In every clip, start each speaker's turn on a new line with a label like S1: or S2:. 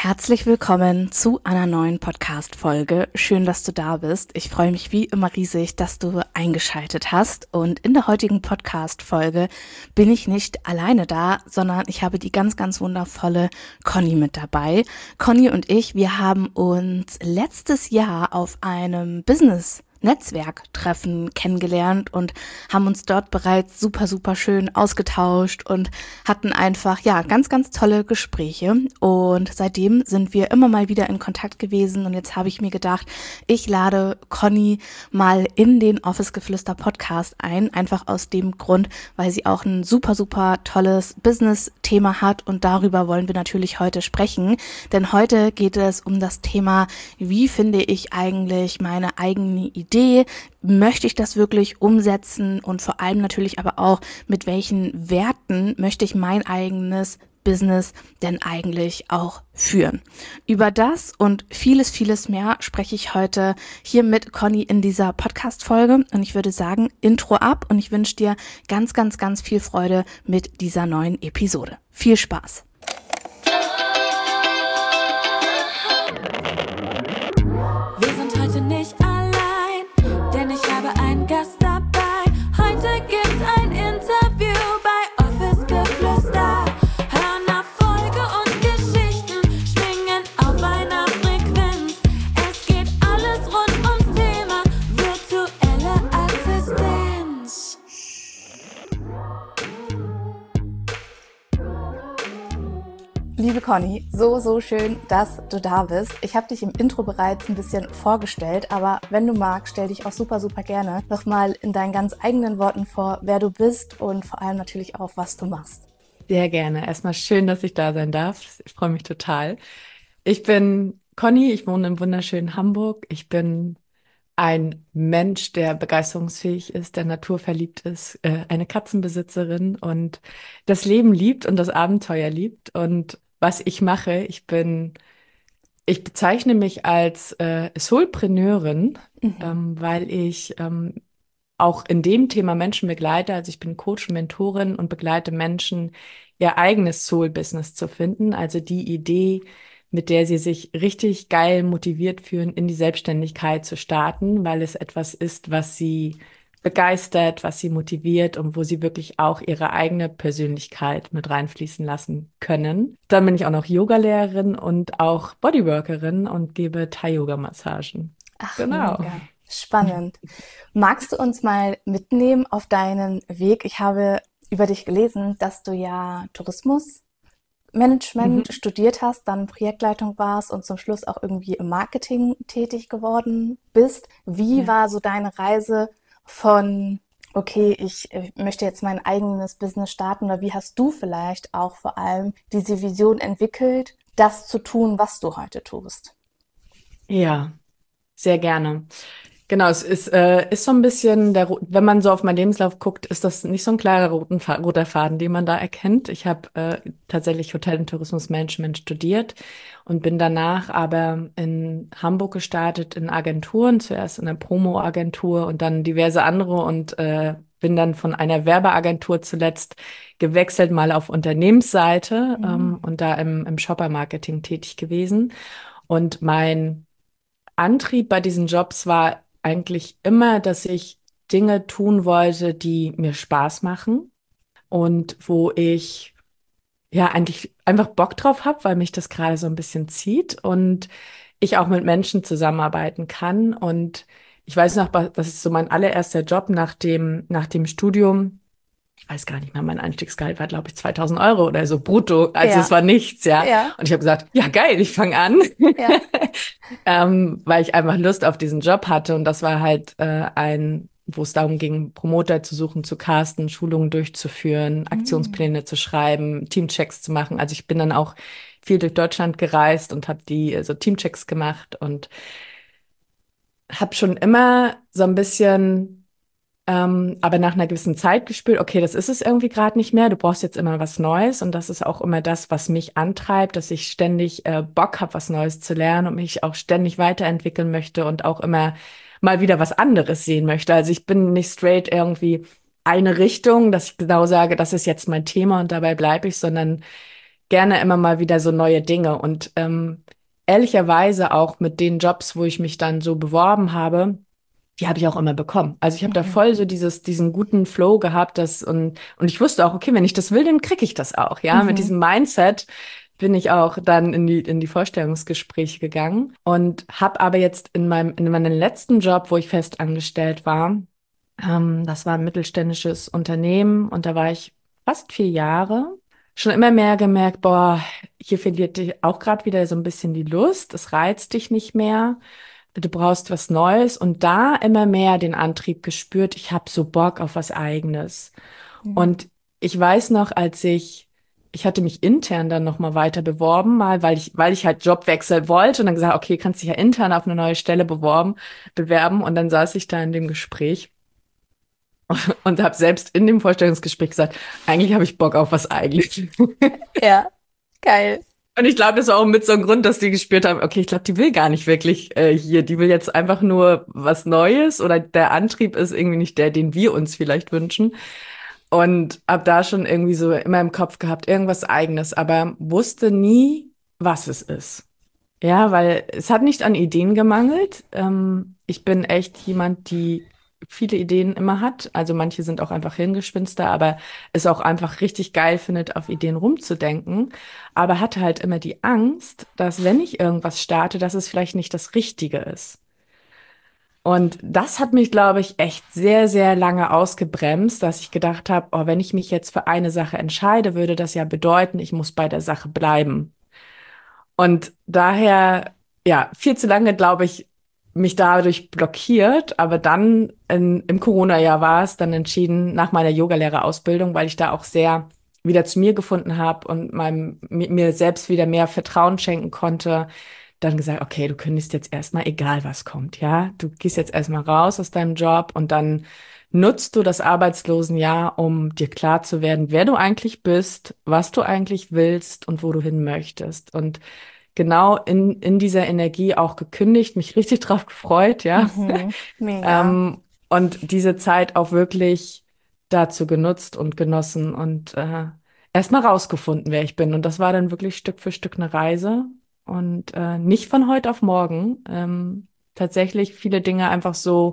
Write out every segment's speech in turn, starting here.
S1: Herzlich willkommen zu einer neuen Podcast-Folge. Schön, dass du da bist. Ich freue mich wie immer riesig, dass du eingeschaltet hast. Und in der heutigen Podcast-Folge bin ich nicht alleine da, sondern ich habe die ganz, ganz wundervolle Conny mit dabei. Conny und ich, wir haben uns letztes Jahr auf einem Business-Netzwerktreffen kennengelernt und haben uns dort bereits super, super schön ausgetauscht und hatten einfach, ganz, ganz tolle Gespräche. Und seitdem sind wir immer mal wieder in Kontakt gewesen. Und jetzt habe ich mir gedacht, ich lade Conny mal in den Office-Geflüster Podcast ein. Einfach aus dem Grund, weil sie auch ein super, super tolles Business-Thema hat. Und darüber wollen wir natürlich heute sprechen. Denn heute geht es um das Thema, wie finde ich eigentlich meine eigene Idee? Möchte ich das wirklich umsetzen und vor allem natürlich aber auch, mit welchen Werten möchte ich mein eigenes Business denn eigentlich auch führen? Über das und vieles, vieles mehr spreche ich heute hier mit Conny in dieser Podcast-Folge und ich würde sagen, Intro ab und ich wünsche dir ganz, ganz, ganz viel Freude mit dieser neuen Episode. Viel Spaß!
S2: Wir sind heute nicht allein, denn ich habe einen Gast dabei. Heute gibt's ein Interview bei Office Geflüster. Hören Erfolge und Geschichten, schwingen auf einer Frequenz. Es geht alles rund ums Thema virtuelle Assistenz.
S1: Liebe Conny, so schön, dass du da bist. Ich habe dich im Intro bereits ein bisschen vorgestellt, aber wenn du magst, stell dich auch super, super gerne nochmal in deinen ganz eigenen Worten vor, wer du bist und vor allem natürlich auch, was du machst.
S3: Sehr gerne. Erstmal schön, dass ich da sein darf. Ich freue mich total. Ich bin Conny, ich wohne im wunderschönen Hamburg. Ich bin ein Mensch, der begeisterungsfähig ist, der naturverliebt ist, eine Katzenbesitzerin und das Leben liebt und das Abenteuer liebt. Und was ich mache, ich bezeichne mich als Soulpreneurin, weil ich auch in dem Thema Menschen begleite. Also ich bin Coach und Mentorin und begleite Menschen, ihr eigenes Soul-Business zu finden. Also die Idee, mit der sie sich richtig geil motiviert fühlen, in die Selbstständigkeit zu starten, weil es etwas ist, was sie begeistert, was sie motiviert und wo sie wirklich auch ihre eigene Persönlichkeit mit reinfließen lassen können. Dann bin ich auch noch Yogalehrerin und auch Bodyworkerin und gebe Thai-Yoga-Massagen.
S1: Ach,
S3: Genau.
S1: mega. Spannend. Magst du uns mal mitnehmen auf deinen Weg? Ich habe über dich gelesen, dass du ja Tourismusmanagement studiert hast, dann Projektleitung warst und zum Schluss auch irgendwie im Marketing tätig geworden bist. Wie
S3: Ja.
S1: war so deine Reise von, okay, ich möchte jetzt mein eigenes Business starten, oder wie hast du vielleicht auch vor allem diese Vision entwickelt, das zu tun, was du heute tust?
S3: Ja, sehr gerne. Genau, es ist so ein bisschen, wenn man so auf meinen Lebenslauf guckt, ist das nicht so ein klarer roter Faden, den man da erkennt. Ich habe tatsächlich Hotel- und Tourismusmanagement studiert und bin danach aber in Hamburg gestartet in Agenturen, zuerst in einer Promo-Agentur und dann diverse andere und bin dann von einer Werbeagentur zuletzt gewechselt, mal auf Unternehmensseite und da im Shopper-Marketing tätig gewesen. Und mein Antrieb bei diesen Jobs war eigentlich immer, dass ich Dinge tun wollte, die mir Spaß machen und wo ich ja eigentlich einfach Bock drauf habe, weil mich das gerade so ein bisschen zieht und ich auch mit Menschen zusammenarbeiten kann. Und ich weiß noch, das ist so mein allererster Job nach dem Studium. Ich weiß gar nicht mehr, mein Einstiegsgehalt war, glaube ich, 2.000 Euro oder so brutto. Also
S1: Ja,
S3: es war nichts, ja.
S1: ja,
S3: Und ich habe gesagt, ja geil, ich fange an.
S1: ja.
S3: Weil ich einfach Lust auf diesen Job hatte. Und das war halt wo es darum ging, Promoter zu suchen, zu casten, Schulungen durchzuführen, Aktionspläne zu schreiben, Teamchecks zu machen. Also ich bin dann auch viel durch Deutschland gereist und habe die so Teamchecks gemacht und habe schon immer so ein bisschen, aber nach einer gewissen Zeit gespürt, okay, das ist es irgendwie gerade nicht mehr. Du brauchst jetzt immer was Neues und das ist auch immer das, was mich antreibt, dass ich ständig Bock habe, was Neues zu lernen und mich auch ständig weiterentwickeln möchte und auch immer mal wieder was anderes sehen möchte. Also ich bin nicht straight irgendwie eine Richtung, dass ich genau sage, das ist jetzt mein Thema und dabei bleibe ich, sondern gerne immer mal wieder so neue Dinge und ehrlicherweise auch mit den Jobs, wo ich mich dann so beworben habe, die habe ich auch immer bekommen. Also ich habe da
S1: Mhm.
S3: voll so diesen guten Flow gehabt, und ich wusste auch, okay, wenn ich das will, dann kriege ich das auch, ja. Mit
S1: Mhm.
S3: diesem Mindset bin ich auch dann in die Vorstellungsgespräche gegangen und habe aber jetzt in meinem letzten Job, wo ich fest angestellt war, das war ein mittelständisches Unternehmen und da war ich fast 4 Jahre. Schon immer mehr gemerkt, boah, hier verliert dich auch gerade wieder so ein bisschen die Lust, es reizt dich nicht mehr. Du brauchst was Neues und da immer mehr den Antrieb gespürt, ich habe so Bock auf was Eigenes.
S1: Mhm.
S3: Und ich weiß noch, ich hatte mich intern dann nochmal weiter beworben, mal, weil ich halt Jobwechsel wollte und dann gesagt, okay, kannst dich ja intern auf eine neue Stelle bewerben und dann saß ich da in dem Gespräch und habe selbst in dem Vorstellungsgespräch gesagt, eigentlich habe ich Bock auf was Eigenes.
S1: Ja, geil.
S3: Und ich glaube, das war auch mit so ein Grund, dass die gespürt haben, okay, ich glaube, die will gar nicht wirklich hier. Die will jetzt einfach nur was Neues oder der Antrieb ist irgendwie nicht der, den wir uns vielleicht wünschen. Und ab da schon irgendwie so immer im Kopf gehabt, irgendwas Eigenes, aber wusste nie, was es ist. Ja, weil es hat nicht an Ideen gemangelt. Ich bin echt jemand, die viele Ideen immer hat. Also manche sind auch einfach Hirngespinste, aber es auch einfach richtig geil findet, auf Ideen rumzudenken. Aber hatte halt immer die Angst, dass wenn ich irgendwas starte, dass es vielleicht nicht das Richtige ist. Und das hat mich, glaube ich, echt sehr, sehr lange ausgebremst, dass ich gedacht habe, oh, wenn ich mich jetzt für eine Sache entscheide, würde das ja bedeuten, ich muss bei der Sache bleiben. Und daher, ja, viel zu lange, glaube ich, mich dadurch blockiert. Aber dann im Corona-Jahr war es dann entschieden, nach meiner Yogalehrerausbildung, weil ich da auch sehr wieder zu mir gefunden habe und mir selbst wieder mehr Vertrauen schenken konnte, dann gesagt, okay, du kündigst jetzt erstmal, egal was kommt, ja. Du gehst jetzt erstmal raus aus deinem Job und dann nutzt du das Arbeitslosenjahr, um dir klar zu werden, wer du eigentlich bist, was du eigentlich willst und wo du hin möchtest. Und genau in dieser Energie auch gekündigt, mich richtig drauf gefreut, ja.
S1: Mhm. Mega.
S3: Und diese Zeit auch wirklich dazu genutzt und genossen und erstmal rausgefunden, wer ich bin. Und das war dann wirklich Stück für Stück eine Reise und nicht von heute auf morgen. Tatsächlich viele Dinge einfach so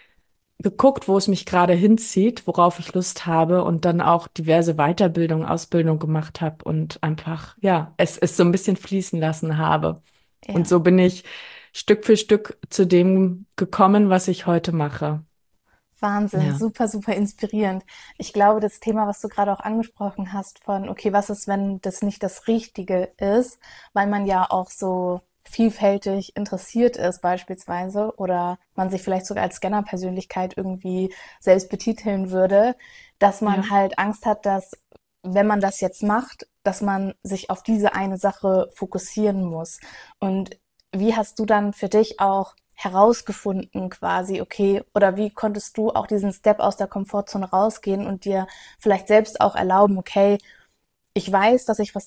S3: geguckt, wo es mich gerade hinzieht, worauf ich Lust habe und dann auch diverse Weiterbildung, Ausbildung gemacht habe und einfach, ja, es so ein bisschen fließen lassen habe. Und
S1: Ja.
S3: so bin ich Stück für Stück zu dem gekommen, was ich heute mache.
S1: Wahnsinn,
S3: Ja,
S1: super, super inspirierend. Ich glaube, das Thema, was du gerade auch angesprochen hast, von, okay, was ist, wenn das nicht das Richtige ist, weil man ja auch so vielfältig interessiert ist beispielsweise oder man sich vielleicht sogar als Scanner-Persönlichkeit irgendwie selbst betiteln würde, dass man
S3: ja.
S1: halt Angst hat, dass wenn man das jetzt macht, dass man sich auf diese eine Sache fokussieren muss. Und wie hast du dann für dich auch herausgefunden quasi, okay, oder wie konntest du auch diesen Step aus der Komfortzone rausgehen und dir vielleicht selbst auch erlauben, okay, ich weiß, dass ich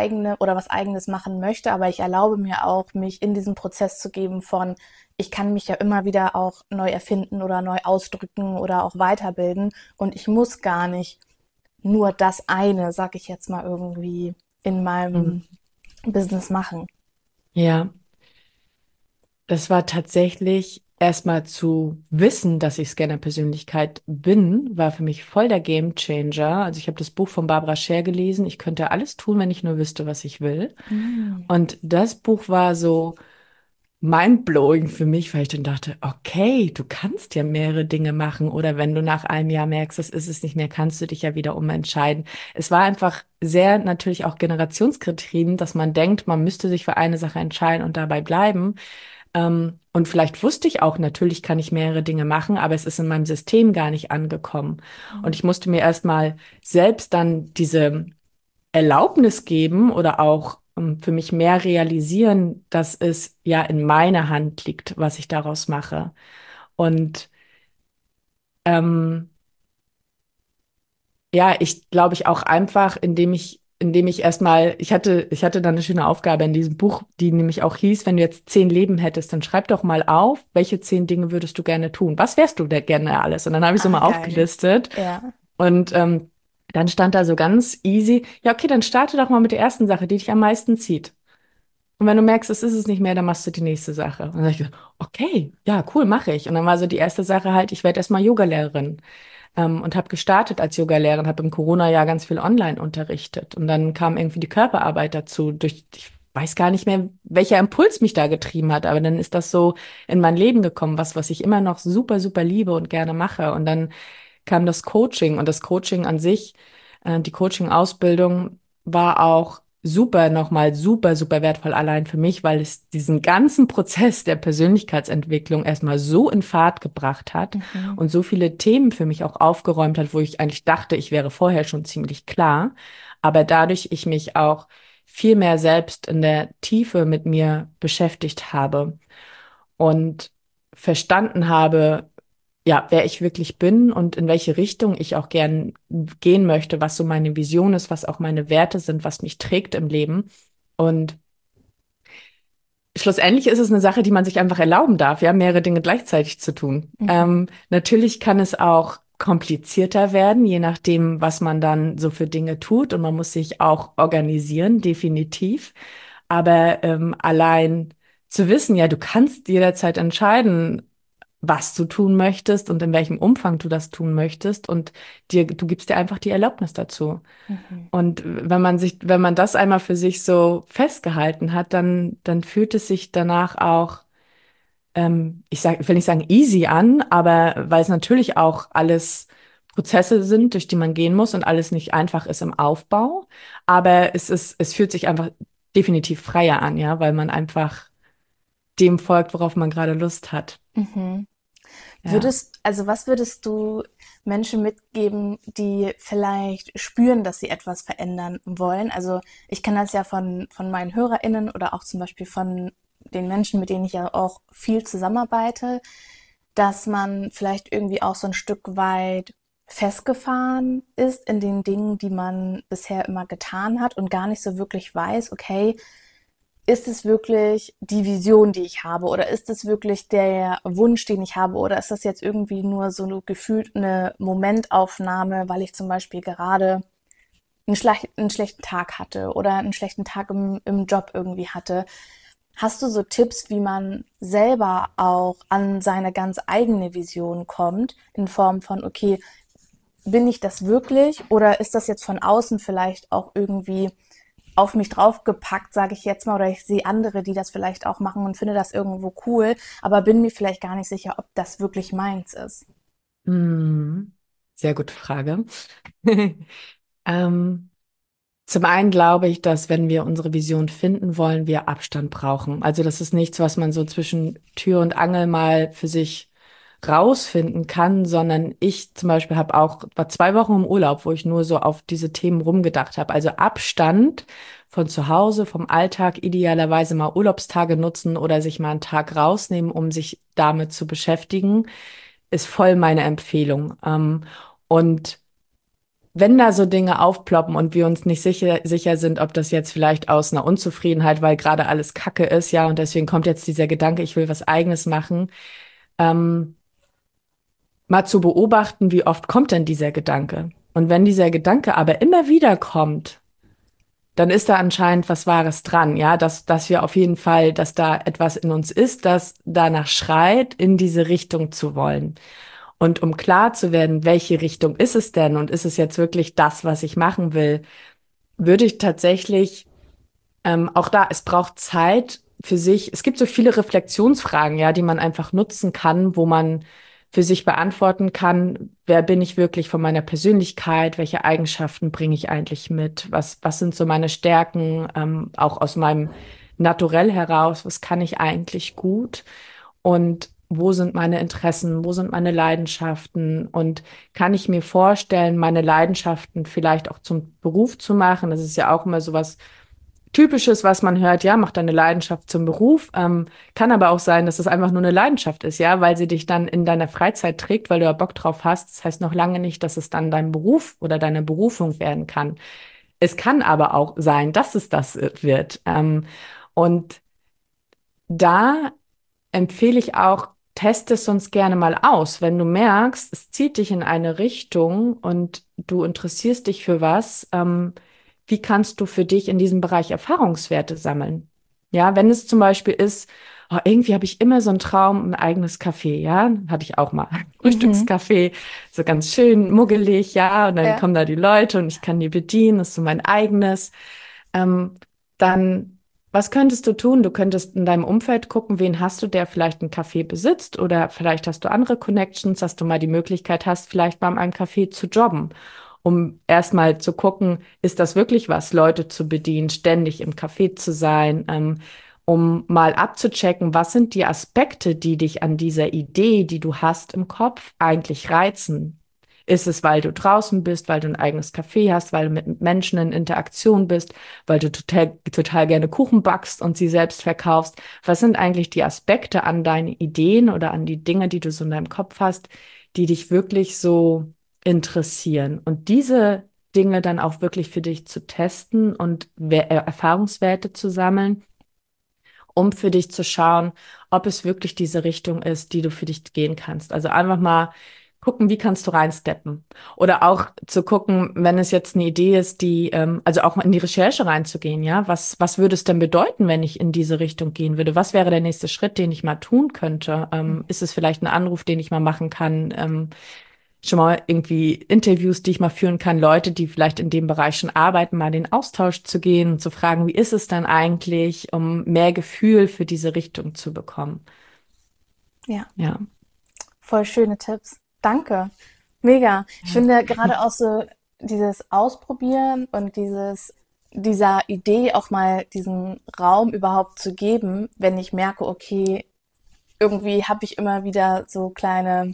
S1: was eigenes machen möchte, aber ich erlaube mir auch, mich in diesen Prozess zu geben von, ich kann mich ja immer wieder auch neu erfinden oder neu ausdrücken oder auch weiterbilden und ich muss gar nicht nur das eine, sag ich jetzt mal irgendwie, in meinem
S3: Mhm.
S1: Business machen.
S3: Ja, das war tatsächlich erstmal zu wissen, dass ich Scanner-Persönlichkeit bin, war für mich voll der Game-Changer. Also ich habe das Buch von Barbara Scher gelesen. Ich könnte alles tun, wenn ich nur wüsste, was ich will.
S1: Mm.
S3: Und das Buch war so mindblowing für mich, weil ich dann dachte, okay, du kannst ja mehrere Dinge machen oder wenn du nach einem Jahr merkst, das ist es nicht mehr, kannst du dich ja wieder umentscheiden. Es war einfach sehr natürlich auch generationsgetrieben, dass man denkt, man müsste sich für eine Sache entscheiden und dabei bleiben. Und vielleicht wusste ich auch, natürlich kann ich mehrere Dinge machen, aber es ist in meinem System gar nicht angekommen. Und ich musste mir erstmal selbst dann diese Erlaubnis geben oder auch für mich mehr realisieren, dass es ja in meiner Hand liegt, was ich daraus mache. Und ähm, ja, ich glaube ich auch einfach, indem ich erstmal, ich hatte dann eine schöne Aufgabe in diesem Buch, die nämlich auch hieß, wenn du jetzt 10 Leben hättest, dann schreib doch mal auf, welche 10 Dinge würdest du gerne tun? Was wärst du denn gerne alles? Und dann habe ich so
S1: Ah,
S3: mal
S1: geil.
S3: aufgelistet
S1: Ja.
S3: und Dann stand da so ganz easy, ja, okay, dann starte doch mal mit der ersten Sache, die dich am meisten zieht. Und wenn du merkst, es ist es nicht mehr, dann machst du die nächste Sache. Und dann sag ich, okay, ja, cool, mache ich. Und dann war so die erste Sache halt, ich werde erstmal Yogalehrerin. Und habe gestartet als Yogalehrerin, habe im Corona-Jahr ganz viel online unterrichtet. Und dann kam irgendwie die Körperarbeit dazu. Ich weiß gar nicht mehr, welcher Impuls mich da getrieben hat, aber dann ist das so in mein Leben gekommen, was ich immer noch super, super liebe und gerne mache. Und dann kam das Coaching und das Coaching an sich, die Coaching-Ausbildung war auch super, nochmal super, super wertvoll allein für mich, weil es diesen ganzen Prozess der Persönlichkeitsentwicklung erstmal so in Fahrt gebracht hat
S1: Mhm.
S3: und so viele Themen für mich auch aufgeräumt hat, wo ich eigentlich dachte, ich wäre vorher schon ziemlich klar, aber dadurch ich mich auch viel mehr selbst in der Tiefe mit mir beschäftigt habe und verstanden habe, ja, wer ich wirklich bin und in welche Richtung ich auch gern gehen möchte, was so meine Vision ist, was auch meine Werte sind, was mich trägt im Leben. Und schlussendlich ist es eine Sache, die man sich einfach erlauben darf, ja, mehrere Dinge gleichzeitig zu tun.
S1: Mhm.
S3: Natürlich kann es auch komplizierter werden, je nachdem, was man dann so für Dinge tut. Und man muss sich auch organisieren, definitiv. Aber allein zu wissen, ja, du kannst jederzeit entscheiden, was du tun möchtest und in welchem Umfang du das tun möchtest. Und du gibst dir einfach die Erlaubnis dazu.
S1: Mhm.
S3: Und wenn man das einmal für sich so festgehalten hat, dann fühlt es sich danach auch, ich will nicht sagen easy an, aber weil es natürlich auch alles Prozesse sind, durch die man gehen muss und alles nicht einfach ist im Aufbau. Aber es fühlt sich einfach definitiv freier an, ja, weil man einfach dem folgt, worauf man gerade Lust hat.
S1: Mhm.
S3: Ja.
S1: Also was würdest du Menschen mitgeben, die vielleicht spüren, dass sie etwas verändern wollen? Also ich kenne das ja von meinen HörerInnen oder auch zum Beispiel von den Menschen, mit denen ich ja auch viel zusammenarbeite, dass man vielleicht irgendwie auch so ein Stück weit festgefahren ist in den Dingen, die man bisher immer getan hat und gar nicht so wirklich weiß, okay, ist es wirklich die Vision, die ich habe, oder ist es wirklich der Wunsch, den ich habe, oder ist das jetzt irgendwie nur so gefühlt eine Momentaufnahme, weil ich zum Beispiel gerade einen schlechten Tag hatte oder einen schlechten Tag im Job irgendwie hatte. Hast du so Tipps, wie man selber auch an seine ganz eigene Vision kommt, in Form von, okay, bin ich das wirklich oder ist das jetzt von außen vielleicht auch irgendwie auf mich draufgepackt, sage ich jetzt mal, oder ich sehe andere, die das vielleicht auch machen und finde das irgendwo cool, aber bin mir vielleicht gar nicht sicher, ob das wirklich meins ist.
S3: Hm. Sehr gute Frage. Ähm, Zum einen glaube ich, dass wenn wir unsere Vision finden wollen, wir Abstand brauchen. Also das ist nichts, was man so zwischen Tür und Angel mal für sich rausfinden kann, sondern ich zum Beispiel war 2 Wochen im Urlaub, wo ich nur so auf diese Themen rumgedacht habe. Also Abstand von zu Hause, vom Alltag, idealerweise mal Urlaubstage nutzen oder sich mal einen Tag rausnehmen, um sich damit zu beschäftigen, ist voll meine Empfehlung. Und wenn da so Dinge aufploppen und wir uns nicht sicher sind, ob das jetzt vielleicht aus einer Unzufriedenheit, weil gerade alles Kacke ist, ja, und deswegen kommt jetzt dieser Gedanke, ich will was Eigenes machen, ähm, mal zu beobachten, wie oft kommt denn dieser Gedanke? Und wenn dieser Gedanke aber immer wieder kommt, dann ist da anscheinend was Wahres dran, ja, dass wir auf jeden Fall, dass da etwas in uns ist, das danach schreit, in diese Richtung zu wollen. Und um klar zu werden, welche Richtung ist es denn und ist es jetzt wirklich das, was ich machen will, würde ich tatsächlich, auch da, es braucht Zeit für sich. Es gibt so viele Reflexionsfragen, ja, die man einfach nutzen kann, wo man für sich beantworten kann, wer bin ich wirklich von meiner Persönlichkeit, welche Eigenschaften bringe ich eigentlich mit, was sind so meine Stärken, auch aus meinem Naturell heraus, was kann ich eigentlich gut und wo sind meine Interessen, wo sind meine Leidenschaften und kann ich mir vorstellen, meine Leidenschaften vielleicht auch zum Beruf zu machen. Das ist ja auch immer so was Typisches, was man hört, ja, mach deine Leidenschaft zum Beruf. Kann aber auch sein, dass es einfach nur eine Leidenschaft ist, ja, weil sie dich dann in deiner Freizeit trägt, weil du ja Bock drauf hast. Das heißt noch lange nicht, dass es dann dein Beruf oder deine Berufung werden kann. Es kann aber auch sein, dass es das wird. Und da empfehle ich auch test es sonst gerne mal aus. Wenn du merkst, es zieht dich in eine Richtung und du interessierst dich für was, wie kannst du für dich in diesem Bereich Erfahrungswerte sammeln? Ja, wenn es zum Beispiel ist, oh, irgendwie habe ich immer so einen Traum, ein eigenes Café, ja, hatte ich auch mal.
S1: Mhm.
S3: Frühstückscafé, so ganz schön muggelig, ja, und dann
S1: Ja.
S3: kommen da die Leute und ich kann die bedienen, das ist so mein eigenes. Ähm, Dann, was könntest du tun? Du könntest in deinem Umfeld gucken, wen hast du, der vielleicht ein Café besitzt oder vielleicht hast du andere Connections, dass du mal die Möglichkeit hast, vielleicht mal in einem Café zu jobben, um erstmal zu gucken, ist das wirklich was, Leute zu bedienen, ständig im Café zu sein, um mal abzuchecken, was sind die Aspekte, die dich an dieser Idee, die du hast im Kopf, eigentlich reizen. Ist es, weil du draußen bist, weil du ein eigenes Café hast, weil du mit Menschen in Interaktion bist, weil du total gerne Kuchen backst und sie selbst verkaufst? Was sind eigentlich die Aspekte an deinen Ideen oder an die Dinge, die du so in deinem Kopf hast, die dich wirklich so interessieren? Und diese Dinge dann auch wirklich für dich zu testen und Erfahrungswerte zu sammeln, um für dich zu schauen, ob es wirklich diese Richtung ist, die du für dich gehen kannst. Also einfach mal gucken, wie kannst du reinsteppen. Oder auch zu gucken, wenn es jetzt eine Idee ist, die, also auch mal in die Recherche reinzugehen, ja, was würde es denn bedeuten, wenn ich in diese Richtung gehen würde? Was wäre der nächste Schritt, den ich mal tun könnte? Ist es vielleicht ein Anruf, den ich mal machen kann? Schon mal irgendwie Interviews, die ich mal führen kann, Leute, die vielleicht in dem Bereich schon arbeiten, mal in den Austausch zu gehen und zu fragen, wie ist es dann eigentlich, um mehr Gefühl für diese Richtung zu bekommen.
S1: Ja,
S3: Ja.
S1: voll schöne Tipps. Danke. Mega. Ich finde gerade auch so dieses Ausprobieren und dieser Idee auch mal diesen Raum überhaupt zu geben, wenn ich merke, okay, irgendwie habe ich immer wieder so kleine,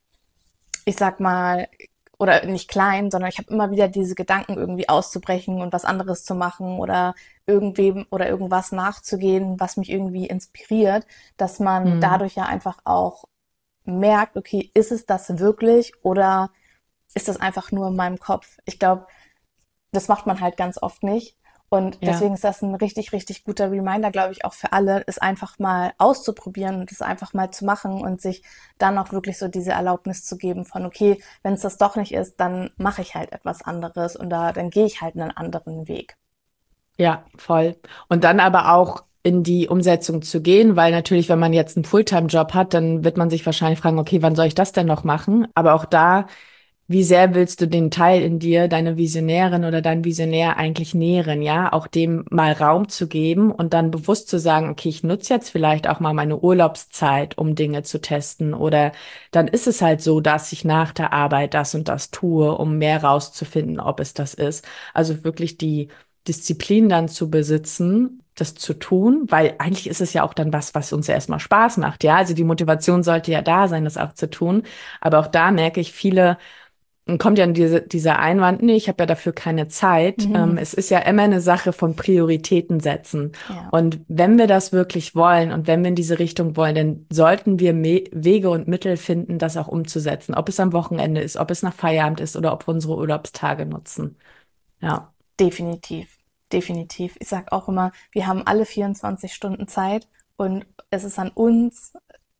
S1: ich sag mal, oder nicht klein, sondern ich habe immer wieder diese Gedanken irgendwie auszubrechen und was anderes zu machen oder irgendwem oder irgendwas nachzugehen, was mich irgendwie inspiriert, dass man
S3: Hm.
S1: dadurch ja einfach auch merkt, okay, ist es das wirklich oder ist das einfach nur in meinem Kopf? Ich glaube, das macht man halt ganz oft nicht. Und
S3: Ja.
S1: deswegen ist das ein richtig, richtig guter Reminder, glaube ich, auch für alle, es einfach mal auszuprobieren und es einfach mal zu machen und sich dann auch wirklich so diese Erlaubnis zu geben von, okay, wenn es das doch nicht ist, dann mache ich halt etwas anderes und dann gehe ich halt einen anderen Weg.
S3: Ja, voll. Und dann aber auch in die Umsetzung zu gehen, weil natürlich, wenn man jetzt einen Fulltime-Job hat, dann wird man sich wahrscheinlich fragen, okay, wann soll ich das denn noch machen? Aber auch da, wie sehr willst du den Teil in dir, deine Visionärin oder dein Visionär eigentlich nähren, ja? Auch dem mal Raum zu geben und dann bewusst zu sagen, okay, ich nutze jetzt vielleicht auch mal meine Urlaubszeit, um Dinge zu testen. Oder dann ist es halt so, dass ich nach der Arbeit das und das tue, um mehr rauszufinden, ob es das ist. Also wirklich die Disziplin dann zu besitzen, das zu tun, weil eigentlich ist es ja auch dann was, was uns ja erstmal Spaß macht, ja. Also die Motivation sollte ja da sein, das auch zu tun. Aber auch da merke ich, viele und kommt ja dieser Einwand, nee, ich habe ja dafür keine Zeit.
S1: Mhm.
S3: Es ist ja immer eine Sache von Prioritäten setzen.
S1: Ja,
S3: Und wenn wir das wirklich wollen und wenn wir in diese Richtung wollen, dann sollten wir Wege und Mittel finden, das auch umzusetzen. Ob es am Wochenende ist, ob es nach Feierabend ist oder ob wir unsere Urlaubstage nutzen. Ja,
S1: definitiv. Definitiv. Ich sage auch immer, wir haben alle 24 Stunden Zeit und es ist an uns,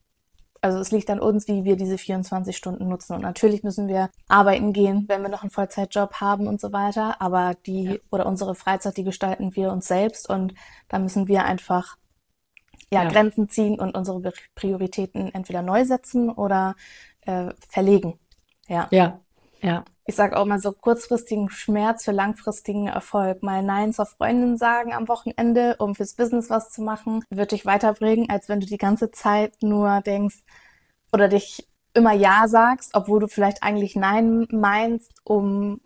S1: also es liegt an uns, wie wir diese 24 Stunden nutzen. Und natürlich müssen wir arbeiten gehen, wenn wir noch einen Vollzeitjob haben und so weiter. Aber
S3: ja,
S1: die oder unsere Freizeit, die gestalten wir uns selbst. Und da müssen wir einfach ja,
S3: ja,
S1: Grenzen ziehen und unsere Prioritäten entweder neu setzen oder verlegen. Ja.
S3: ja, ja,
S1: Ich sage auch mal so kurzfristigen Schmerz für langfristigen Erfolg. Mal Nein zur Freundin sagen am Wochenende, um fürs Business was zu machen, wird dich weiterbringen, als wenn du die ganze Zeit nur denkst oder dich immer Ja sagst, obwohl du vielleicht eigentlich Nein meinst, um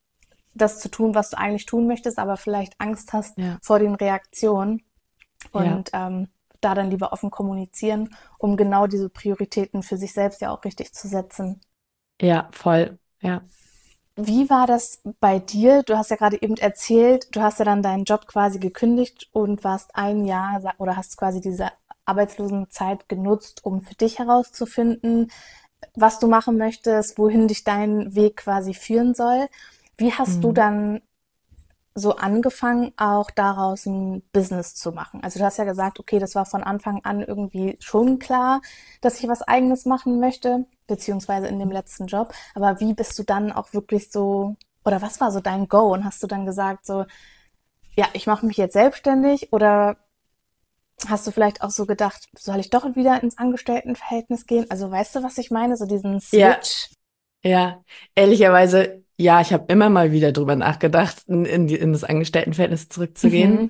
S1: das zu tun, was du eigentlich tun möchtest, aber vielleicht Angst hast
S3: ja,
S1: vor den Reaktionen
S3: ja,
S1: und da dann lieber offen kommunizieren, um genau diese Prioritäten für sich selbst ja auch richtig zu setzen.
S3: ja, voll. Ja.
S1: Wie war das bei dir? Du hast ja gerade eben erzählt, du hast ja dann deinen Job quasi gekündigt und warst ein Jahr oder hast quasi diese Arbeitslosenzeit genutzt, um für dich herauszufinden, was du machen möchtest, wohin dich dein Weg quasi führen soll. Wie hast du
S3: Mhm.
S1: dann so angefangen, auch daraus ein Business zu machen? Also du hast ja gesagt, okay, das war von Anfang an irgendwie schon klar, dass ich was Eigenes machen möchte, beziehungsweise in dem letzten Job. Aber wie bist du dann auch wirklich so, oder was war so dein Go? Und hast du dann gesagt so, ja, ich mache mich jetzt selbstständig, oder hast du vielleicht auch so gedacht, soll ich doch wieder ins Angestelltenverhältnis gehen? Also weißt du, was ich meine? So diesen
S3: Ja,
S1: Switch.
S3: ja, ehrlicherweise, ja, ich habe immer mal wieder drüber nachgedacht, in das Angestelltenverhältnis zurückzugehen.
S1: Mhm.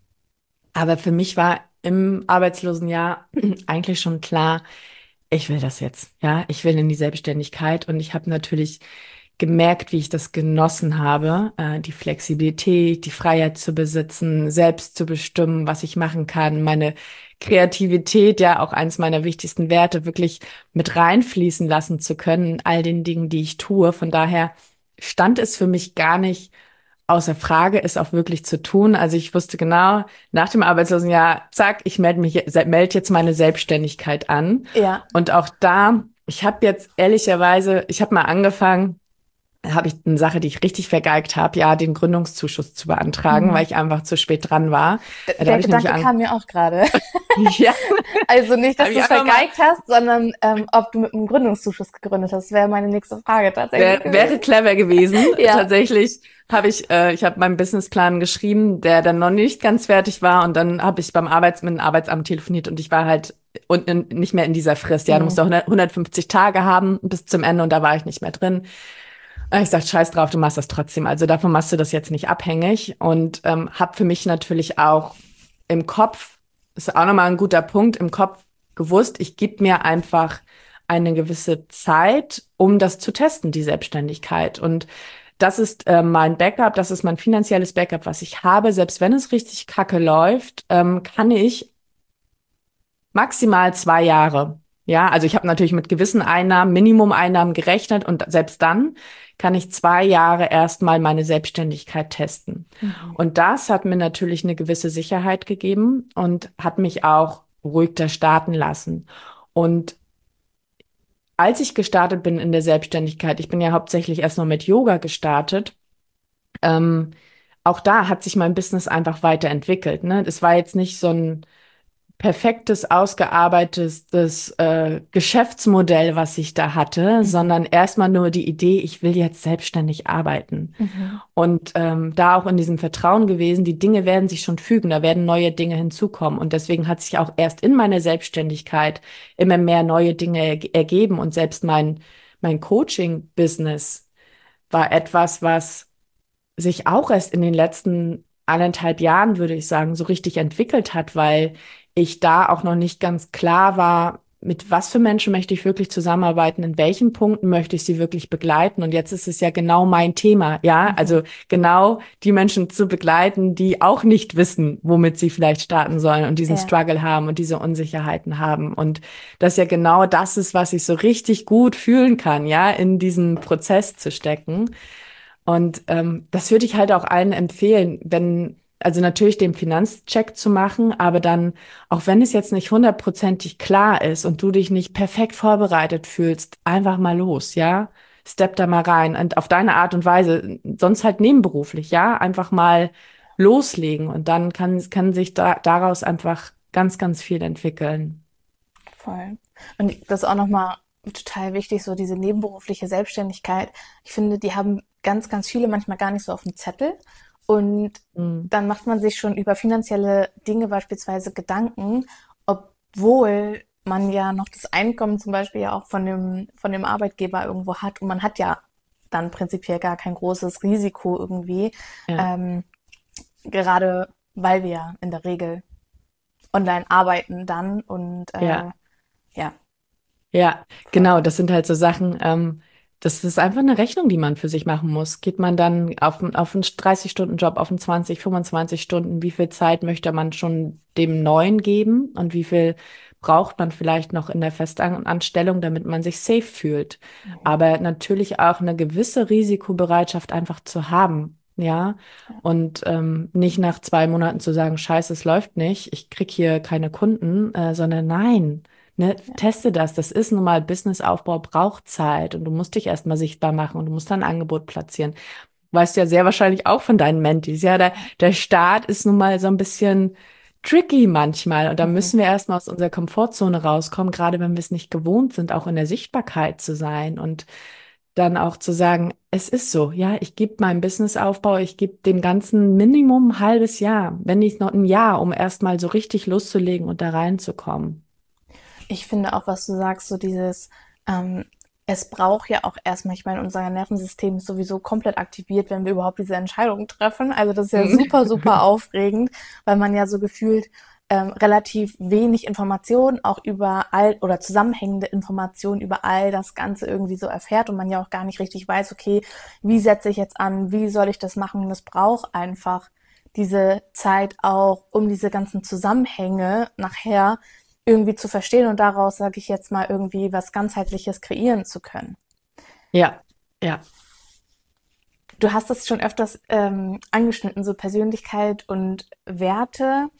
S3: Aber für mich war im Arbeitslosenjahr eigentlich schon klar, ich will das jetzt. Ja, ich will in die Selbstständigkeit. Und ich habe natürlich gemerkt, wie ich das genossen habe, die Flexibilität, die Freiheit zu besitzen, selbst zu bestimmen, was ich machen kann, meine Kreativität, ja auch eins meiner wichtigsten Werte, wirklich mit reinfließen lassen zu können in all den Dingen, die ich tue. Von daher stand es für mich gar nicht außer Frage, es auch wirklich zu tun. Also ich wusste genau, nach dem Arbeitslosenjahr, zack, ich melde jetzt meine Selbstständigkeit an.
S1: Ja.
S3: Und auch da, ich habe jetzt ehrlicherweise, ich habe mal angefangen, habe ich eine Sache, die ich richtig vergeigt habe, ja, den Gründungszuschuss zu beantragen, weil
S1: Mhm.
S3: ich einfach zu spät dran war. Da
S1: Der
S3: habe ich nämlich
S1: Gedanke kam mir auch gerade.
S3: ja,
S1: Also nicht, dass
S3: habe
S1: du
S3: ich
S1: es
S3: einfach mal
S1: vergeigt hast, sondern ob du mit einem Gründungszuschuss gegründet hast, wäre meine nächste Frage tatsächlich
S3: wäre
S1: gewesen.
S3: clever gewesen.
S1: Ja.
S3: Tatsächlich ich habe meinen Businessplan geschrieben, der dann noch nicht ganz fertig war, und dann habe ich mit dem Arbeitsamt telefoniert, und ich war halt nicht mehr in dieser Frist. Ja, du musst
S1: Mhm.
S3: auch 150 Tage haben bis zum Ende, und da war ich nicht mehr drin. Ich sag, scheiß drauf, du machst das trotzdem. Also davon machst du das jetzt nicht abhängig, und habe für mich natürlich auch im Kopf, ist auch nochmal ein guter Punkt, im Kopf gewusst, ich gebe mir einfach eine gewisse Zeit, um das zu testen, die Selbstständigkeit. Und das ist mein Backup, das ist mein finanzielles Backup, was ich habe. Selbst wenn es richtig kacke läuft, kann ich maximal 2 Jahre. Ja, also ich habe natürlich mit gewissen Einnahmen, Minimum-Einnahmen gerechnet, und selbst dann kann ich 2 Jahre erstmal meine Selbstständigkeit testen.
S1: Mhm.
S3: Und das hat mir natürlich eine gewisse Sicherheit gegeben und hat mich auch beruhigter starten lassen. Und als ich gestartet bin in der Selbstständigkeit, ich bin ja hauptsächlich erst mal mit Yoga gestartet, ähm, auch da hat sich mein Business einfach weiterentwickelt, ne? Es war jetzt nicht so ein perfektes, ausgearbeitetes Geschäftsmodell, was ich da hatte,
S1: Mhm.
S3: sondern erstmal nur die Idee, ich will jetzt selbstständig arbeiten.
S1: Mhm.
S3: Und da auch in diesem Vertrauen gewesen, die Dinge werden sich schon fügen, da werden neue Dinge hinzukommen. Und deswegen hat sich auch erst in meiner Selbstständigkeit immer mehr neue Dinge ergeben. Und selbst mein Coaching-Business war etwas, was sich auch erst in den letzten 1,5 Jahren, würde ich sagen, so richtig entwickelt hat, weil ich da auch noch nicht ganz klar war, mit was für Menschen möchte ich wirklich zusammenarbeiten, in welchen Punkten möchte ich sie wirklich begleiten. Und jetzt ist es ja genau mein Thema, ja,
S1: Mhm.
S3: also genau die Menschen zu begleiten, die auch nicht wissen, womit sie vielleicht starten sollen und diesen
S1: Ja,
S3: Struggle haben und diese Unsicherheiten haben. Und das ja genau das ist, was ich so richtig gut fühlen kann, ja, in diesen Prozess zu stecken. Und das würde ich halt auch allen empfehlen, also natürlich den Finanzcheck zu machen, aber dann, auch wenn es jetzt nicht hundertprozentig klar ist und du dich nicht perfekt vorbereitet fühlst, einfach mal los, ja? Step da mal rein und auf deine Art und Weise, sonst halt nebenberuflich, ja? Einfach mal loslegen, und dann kann sich daraus einfach ganz, ganz viel entwickeln.
S1: voll. Und das ist auch nochmal total wichtig, so diese nebenberufliche Selbstständigkeit. Ich finde, die haben ganz, ganz viele manchmal gar nicht so auf dem Zettel. Und
S3: Mhm.
S1: dann macht man sich schon über finanzielle Dinge beispielsweise Gedanken, obwohl man ja noch das Einkommen zum Beispiel ja auch von dem Arbeitgeber irgendwo hat. Und man hat ja dann prinzipiell gar kein großes Risiko irgendwie,
S3: Ja.
S1: ähm, gerade weil wir ja in der Regel online arbeiten dann und
S3: Ja.
S1: ja,
S3: Ja,
S1: voll.
S3: genau, das sind halt so Sachen, das ist einfach eine Rechnung, die man für sich machen muss. Geht man dann auf einen 30-Stunden-Job, auf einen 20, 25 Stunden, wie viel Zeit möchte man schon dem Neuen geben und wie viel braucht man vielleicht noch in der Festanstellung, damit man sich safe fühlt.
S1: Mhm.
S3: Aber natürlich auch eine gewisse Risikobereitschaft einfach zu haben, ja.
S1: Ja,
S3: Und nicht nach 2 Monaten zu sagen, Scheiße, es läuft nicht, ich krieg hier keine Kunden, sondern nein. Ne,
S1: ja,
S3: teste das. Das ist nun mal Businessaufbau, braucht Zeit, und du musst dich erstmal sichtbar machen und du musst dann ein Angebot platzieren. weißt ja sehr wahrscheinlich auch von deinen Mentees, ja, der Start ist nun mal so ein bisschen tricky manchmal und da
S1: Mhm.
S3: müssen wir erstmal aus unserer Komfortzone rauskommen, gerade wenn wir es nicht gewohnt sind, auch in der Sichtbarkeit zu sein und dann auch zu sagen, es ist so, ja, ich gebe meinem Businessaufbau, ich gebe dem Ganzen Minimum ein halbes Jahr, wenn nicht noch ein Jahr, um erstmal so richtig loszulegen und da reinzukommen.
S1: Ich finde auch, was du sagst, so dieses, ähm, es braucht ja auch erstmal, ich meine, unser Nervensystem ist sowieso komplett aktiviert, wenn wir überhaupt diese Entscheidung treffen. Also das ist ja super, super aufregend, weil man ja so gefühlt relativ wenig Informationen auch über all oder zusammenhängende Informationen über all das Ganze irgendwie so erfährt und man ja auch gar nicht richtig weiß, okay, wie setze ich jetzt an, wie soll ich das machen? Und es braucht einfach diese Zeit auch, um diese ganzen Zusammenhänge nachher irgendwie zu verstehen und daraus, sage ich jetzt mal, irgendwie was ganzheitliches kreieren zu können.
S3: Ja, ja.
S1: Du hast das schon öfters angeschnitten, so Persönlichkeit und Werte.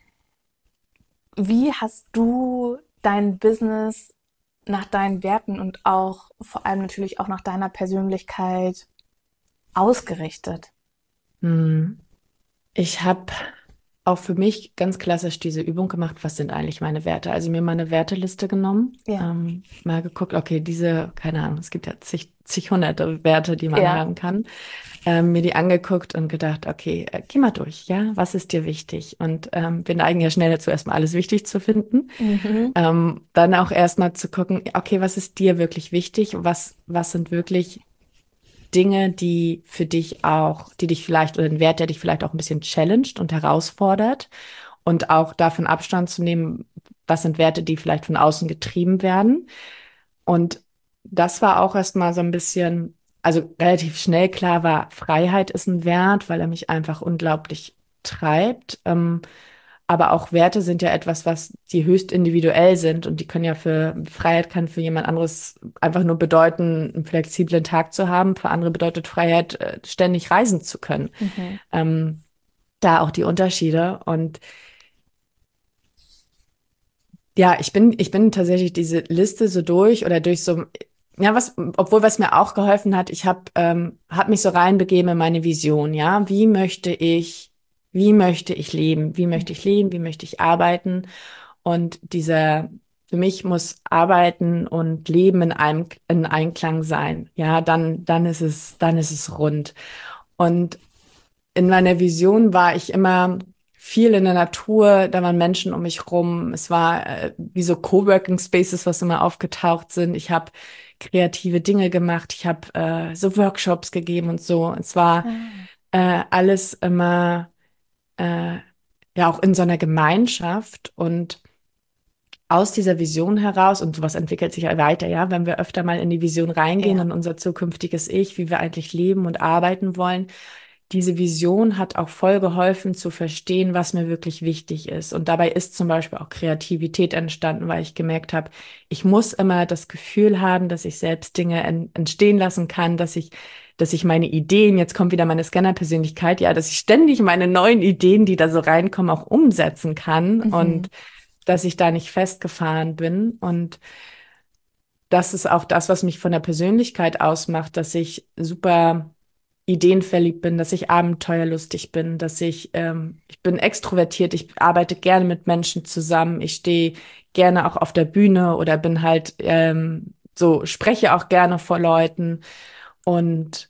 S1: Wie hast du dein Business nach deinen Werten und auch vor allem natürlich auch nach deiner Persönlichkeit ausgerichtet?
S3: Hm. Ich habe auch für mich ganz klassisch diese Übung gemacht, was sind eigentlich meine Werte? Also mir mal eine Werteliste genommen,
S1: Ja,
S3: mal geguckt, okay, diese, keine Ahnung, es gibt ja zig hunderte Werte, die man
S1: ja.
S3: haben kann, mir die angeguckt und gedacht, okay, geh mal durch, ja, was ist dir wichtig? Und wir neigen ja schnell dazu, erstmal alles wichtig zu finden.
S1: Mhm.
S3: Dann auch erstmal zu gucken, okay, was ist dir wirklich wichtig? Was sind wirklich Dinge, die für dich auch, die dich vielleicht, oder ein Wert, der dich vielleicht auch ein bisschen challenged und herausfordert und auch davon Abstand zu nehmen, was sind Werte, die vielleicht von außen getrieben werden. Und das war auch erstmal so ein bisschen, also relativ schnell klar war, Freiheit ist ein Wert, weil er mich einfach unglaublich treibt. Aber auch Werte sind ja etwas, was die höchst individuell sind und die können ja Freiheit kann für jemand anderes einfach nur bedeuten, einen flexiblen Tag zu haben. Für andere bedeutet Freiheit, ständig reisen zu können.
S1: Mhm.
S3: Ähm, Da auch die Unterschiede. Und ja, ich bin tatsächlich diese Liste so durch oder durch so, ja, obwohl was mir auch geholfen hat, hab mich so reinbegeben in meine Vision, ja. Wie möchte ich leben? Wie möchte ich leben? Wie möchte ich arbeiten? Und für mich muss Arbeiten und Leben in Einklang sein. Ja, dann ist es rund. Und in meiner Vision war ich immer viel in der Natur, da waren Menschen um mich rum. Es war wie so Coworking Spaces, was immer aufgetaucht sind. Ich habe kreative Dinge gemacht, ich habe so Workshops gegeben und so. Es war
S1: Ah,
S3: alles immer äh, ja auch in so einer Gemeinschaft und aus dieser Vision heraus, und sowas entwickelt sich ja weiter, ja, wenn wir öfter mal in die Vision reingehen,
S1: ja.
S3: in unser zukünftiges Ich, wie wir eigentlich leben und arbeiten wollen, diese Vision hat auch voll geholfen zu verstehen, was mir wirklich wichtig ist. Und dabei ist zum Beispiel auch Kreativität entstanden, weil ich gemerkt habe, ich muss immer das Gefühl haben, dass ich selbst Dinge entstehen lassen kann, dass ich meine Ideen, jetzt kommt wieder meine Scanner-Persönlichkeit, ja, dass ich ständig meine neuen Ideen, die da so reinkommen, auch umsetzen kann
S1: Mhm.
S3: und dass ich da nicht festgefahren bin. Und das ist auch das, was mich von der Persönlichkeit ausmacht, dass ich super ideenverliebt bin, dass ich abenteuerlustig bin, ich bin extrovertiert, ich arbeite gerne mit Menschen zusammen, ich stehe gerne auch auf der Bühne oder bin halt so, spreche auch gerne vor Leuten und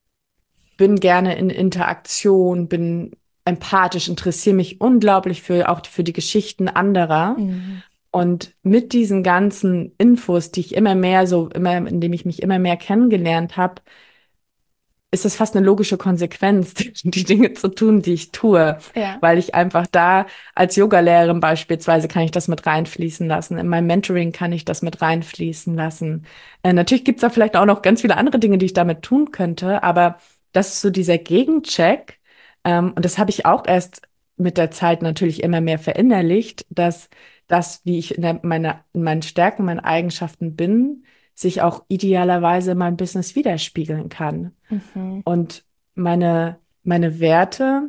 S3: bin gerne in Interaktion, bin empathisch, interessiere mich unglaublich auch für die Geschichten anderer.
S1: Mhm.
S3: Und mit diesen ganzen Infos, die ich indem ich mich immer mehr kennengelernt habe, ist es fast eine logische Konsequenz, die Dinge zu tun, die ich tue,
S1: Ja.
S3: weil ich einfach da als Yogalehrerin beispielsweise kann ich das mit reinfließen lassen. In meinem Mentoring kann ich das mit reinfließen lassen. Natürlich gibt's da vielleicht auch noch ganz viele andere Dinge, die ich damit tun könnte, aber das ist so dieser Gegencheck. Und das habe ich auch erst mit der Zeit natürlich immer mehr verinnerlicht, dass wie ich in meinen Stärken, meinen Eigenschaften bin, sich auch idealerweise in meinem Business widerspiegeln kann.
S1: Mhm.
S3: Und meine Werte,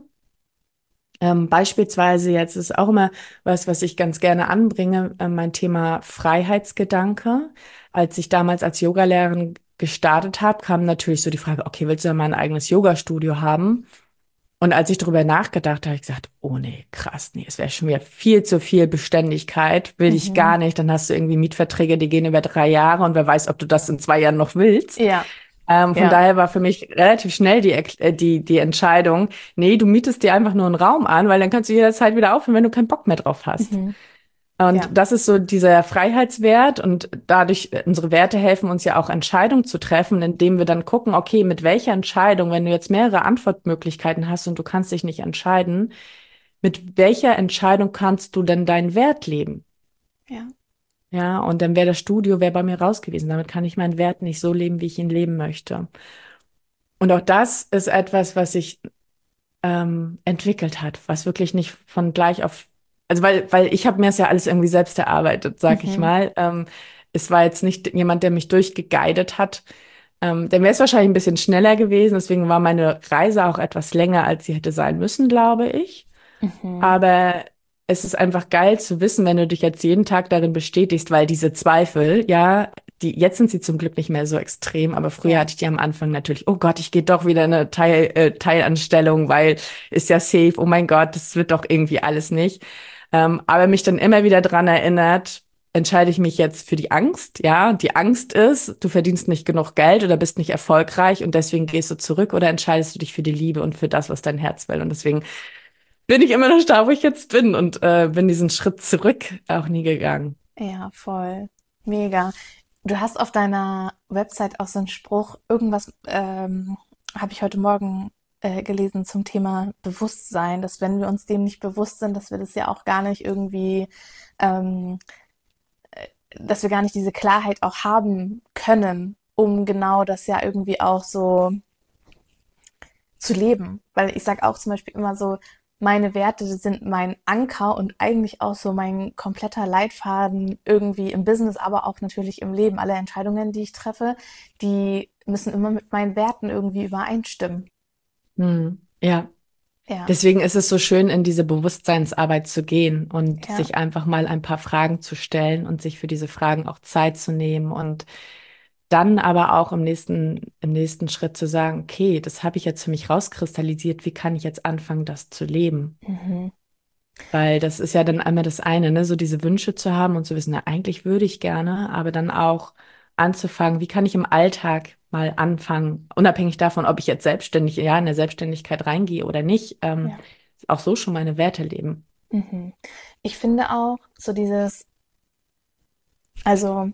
S3: beispielsweise jetzt ist auch immer was ich ganz gerne anbringe, mein Thema Freiheitsgedanke. Als ich damals als Yogalehrerin gestartet habe, kam natürlich so die Frage, okay, willst du ja mal ein eigenes Yoga-Studio haben? Und als ich darüber nachgedacht habe, habe ich gesagt, oh nee, krass, nee, es wäre schon wieder viel zu viel Beständigkeit, will ich gar nicht. Dann hast du irgendwie Mietverträge, die gehen über 3 Jahre und wer weiß, ob du das in 2 Jahren noch willst.
S1: Ja.
S3: Von daher war für mich relativ schnell die Entscheidung, nee, du mietest dir einfach nur einen Raum an, weil dann kannst du jederzeit wieder aufhören, wenn du keinen Bock mehr drauf hast. Und das ist so dieser Freiheitswert und dadurch, unsere Werte helfen uns ja auch Entscheidungen zu treffen, indem wir dann gucken, okay, mit welcher Entscheidung, wenn du jetzt mehrere Antwortmöglichkeiten hast und du kannst dich nicht entscheiden, mit welcher Entscheidung kannst du denn deinen Wert leben?
S1: Ja.
S3: Ja, und dann wäre das Studio bei mir raus gewesen. Damit kann ich meinen Wert nicht so leben, wie ich ihn leben möchte. Und auch das ist etwas, was sich entwickelt hat, was wirklich nicht von gleich auf, also weil ich habe mir das ja alles irgendwie selbst erarbeitet, sag ich mal. Es war jetzt nicht jemand, der mich durchgeguidet hat. Dann wäre es wahrscheinlich ein bisschen schneller gewesen. Deswegen war meine Reise auch etwas länger, als sie hätte sein müssen, glaube ich. Aber es ist einfach geil zu wissen, wenn du dich jetzt jeden Tag darin bestätigst, weil diese Zweifel, ja, jetzt sind sie zum Glück nicht mehr so extrem, aber früher hatte ich die am Anfang natürlich, oh Gott, ich gehe doch wieder in eine Teilanstellung, weil ist ja safe, oh mein Gott, das wird doch irgendwie alles nicht. Aber mich dann immer wieder dran erinnert, entscheide ich mich jetzt für die Angst, ja, die Angst ist, du verdienst nicht genug Geld oder bist nicht erfolgreich und deswegen gehst du zurück oder entscheidest du dich für die Liebe und für das, was dein Herz will und deswegen bin ich immer noch da, wo ich jetzt bin und bin diesen Schritt zurück auch nie gegangen.
S1: Ja, voll. Mega. Du hast auf deiner Website auch so einen Spruch, irgendwas habe ich heute Morgen gelesen zum Thema Bewusstsein, dass wenn wir uns dem nicht bewusst sind, dass wir das ja auch gar nicht irgendwie, ähm, dass wir gar nicht diese Klarheit auch haben können, um genau das ja irgendwie auch so zu leben. Weil ich sage auch zum Beispiel immer so, meine Werte sind mein Anker und eigentlich auch so mein kompletter Leitfaden irgendwie im Business, aber auch natürlich im Leben. Alle Entscheidungen, die ich treffe, die müssen immer mit meinen Werten irgendwie übereinstimmen.
S3: Ja,
S1: Ja,
S3: deswegen ist es so schön, in diese Bewusstseinsarbeit zu gehen und
S1: ja,
S3: sich einfach mal ein paar Fragen zu stellen und sich für diese Fragen auch Zeit zu nehmen und dann aber auch im nächsten Schritt zu sagen, okay, das habe ich jetzt für mich rauskristallisiert, wie kann ich jetzt anfangen, das zu leben? Weil das ist ja dann einmal das eine, ne, so diese Wünsche zu haben und zu wissen, na, eigentlich würde ich gerne, aber dann auch anzufangen, wie kann ich im Alltag mal anfangen, unabhängig davon, ob ich jetzt selbstständig, ja, in der Selbstständigkeit reingehe oder nicht,
S1: ja.
S3: auch so schon meine Werte leben.
S1: Ich finde auch so dieses, also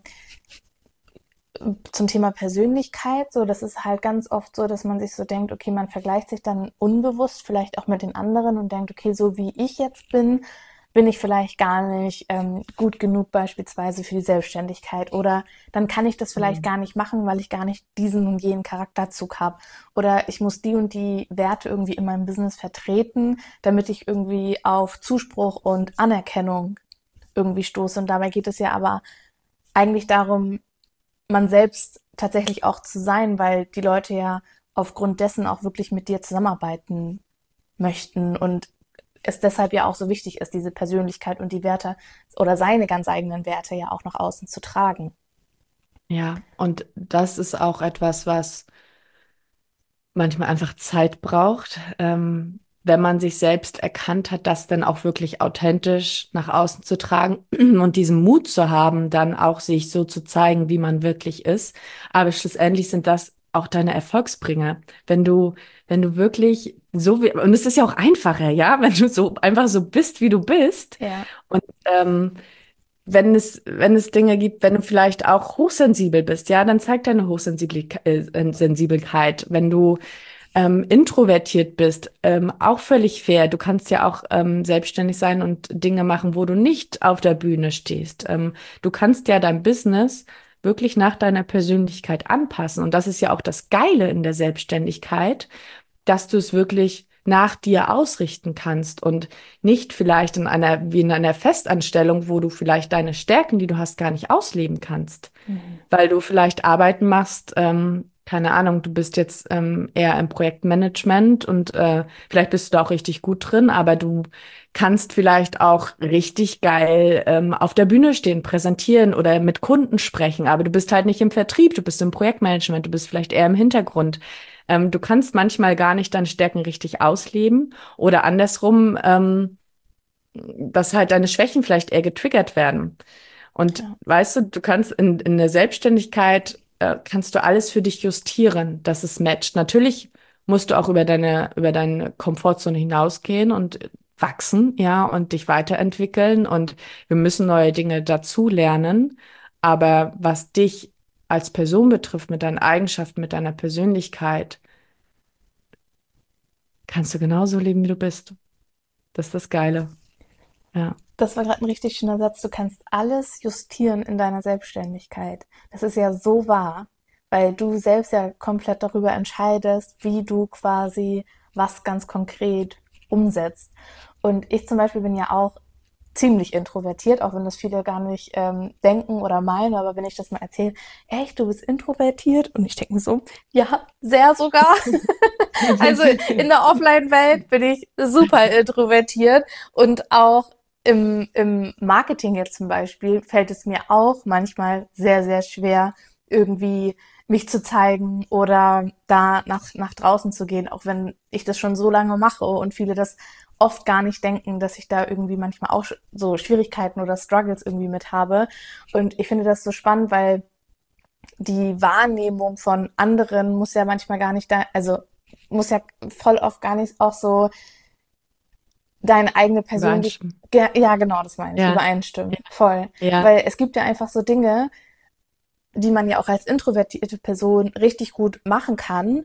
S1: zum Thema Persönlichkeit, so, das ist halt ganz oft so, dass man sich so denkt, okay, man vergleicht sich dann unbewusst vielleicht auch mit den anderen und denkt, okay, so wie ich jetzt bin, bin ich vielleicht gar nicht gut genug beispielsweise für die Selbstständigkeit oder dann kann ich das vielleicht gar nicht machen, weil ich gar nicht diesen und jenen Charakterzug habe oder ich muss die und die Werte irgendwie in meinem Business vertreten, damit ich irgendwie auf Zuspruch und Anerkennung irgendwie stoße und dabei geht es ja aber eigentlich darum, man selbst tatsächlich auch zu sein, weil die Leute ja aufgrund dessen auch wirklich mit dir zusammenarbeiten möchten und es deshalb ja auch so wichtig ist, diese Persönlichkeit und die Werte oder seine ganz eigenen Werte ja auch nach außen zu tragen.
S3: Ja, und das ist auch etwas, was manchmal einfach Zeit braucht, wenn man sich selbst erkannt hat, das dann auch wirklich authentisch nach außen zu tragen und diesen Mut zu haben, dann auch sich so zu zeigen, wie man wirklich ist. Aber schlussendlich sind das auch deine Erfolgsbringer. Wenn du wirklich so wie, und es ist ja auch einfacher, ja, wenn du so einfach so bist, wie du bist.
S1: Ja,
S3: Und wenn es Dinge gibt, wenn du vielleicht auch hochsensibel bist, ja, dann zeig deine Hochsensibilität. Wenn du introvertiert bist, auch völlig fair. Du kannst ja auch selbstständig sein und Dinge machen, wo du nicht auf der Bühne stehst. Du kannst ja dein Business wirklich nach deiner Persönlichkeit anpassen. Und das ist ja auch das Geile in der Selbstständigkeit, dass du es wirklich nach dir ausrichten kannst und nicht vielleicht wie in einer Festanstellung, wo du vielleicht deine Stärken, die du hast, gar nicht ausleben kannst, weil du vielleicht Arbeiten machst, keine Ahnung, du bist jetzt eher im Projektmanagement und vielleicht bist du da auch richtig gut drin, aber du kannst vielleicht auch richtig geil auf der Bühne stehen, präsentieren oder mit Kunden sprechen, aber du bist halt nicht im Vertrieb, du bist im Projektmanagement, du bist vielleicht eher im Hintergrund. Du kannst manchmal gar nicht deine Stärken richtig ausleben oder andersrum, dass halt deine Schwächen vielleicht eher getriggert werden. Und
S1: Ja.
S3: weißt du, du kannst in der Selbstständigkeit, kannst du alles für dich justieren, dass es matcht. Natürlich musst du auch über deine Komfortzone hinausgehen und wachsen, ja, und dich weiterentwickeln. Und wir müssen neue Dinge dazu lernen. Aber was dich als Person betrifft, mit deinen Eigenschaften, mit deiner Persönlichkeit, kannst du genauso leben, wie du bist. Das ist das Geile. Ja.
S1: Das war gerade ein richtig schöner Satz. Du kannst alles justieren in deiner Selbstständigkeit. Das ist ja so wahr, weil du selbst ja komplett darüber entscheidest, wie du quasi was ganz konkret umsetzt. Und ich zum Beispiel bin ja auch ziemlich introvertiert, auch wenn das viele gar nicht denken oder meinen, aber wenn ich das mal erzähle, echt, du bist introvertiert? Und ich denke mir so, ja, sehr sogar. Also in der Offline-Welt bin ich super introvertiert und auch im Marketing jetzt zum Beispiel fällt es mir auch manchmal sehr, sehr schwer, irgendwie mich zu zeigen oder da nach draußen zu gehen, auch wenn ich das schon so lange mache und viele das oft gar nicht denken, dass ich da irgendwie manchmal auch so Schwierigkeiten oder Struggles irgendwie mit habe. Und ich finde das so spannend, weil die Wahrnehmung von anderen muss ja manchmal gar nicht da, also muss ja voll oft gar nicht auch so deine eigene Persönlichkeit,
S3: Übereinstimmen.
S1: ja genau, das meine ich,
S3: Ja,
S1: übereinstimmen, voll.
S3: ja,
S1: Weil es gibt ja einfach so Dinge, die man ja auch als introvertierte Person richtig gut machen kann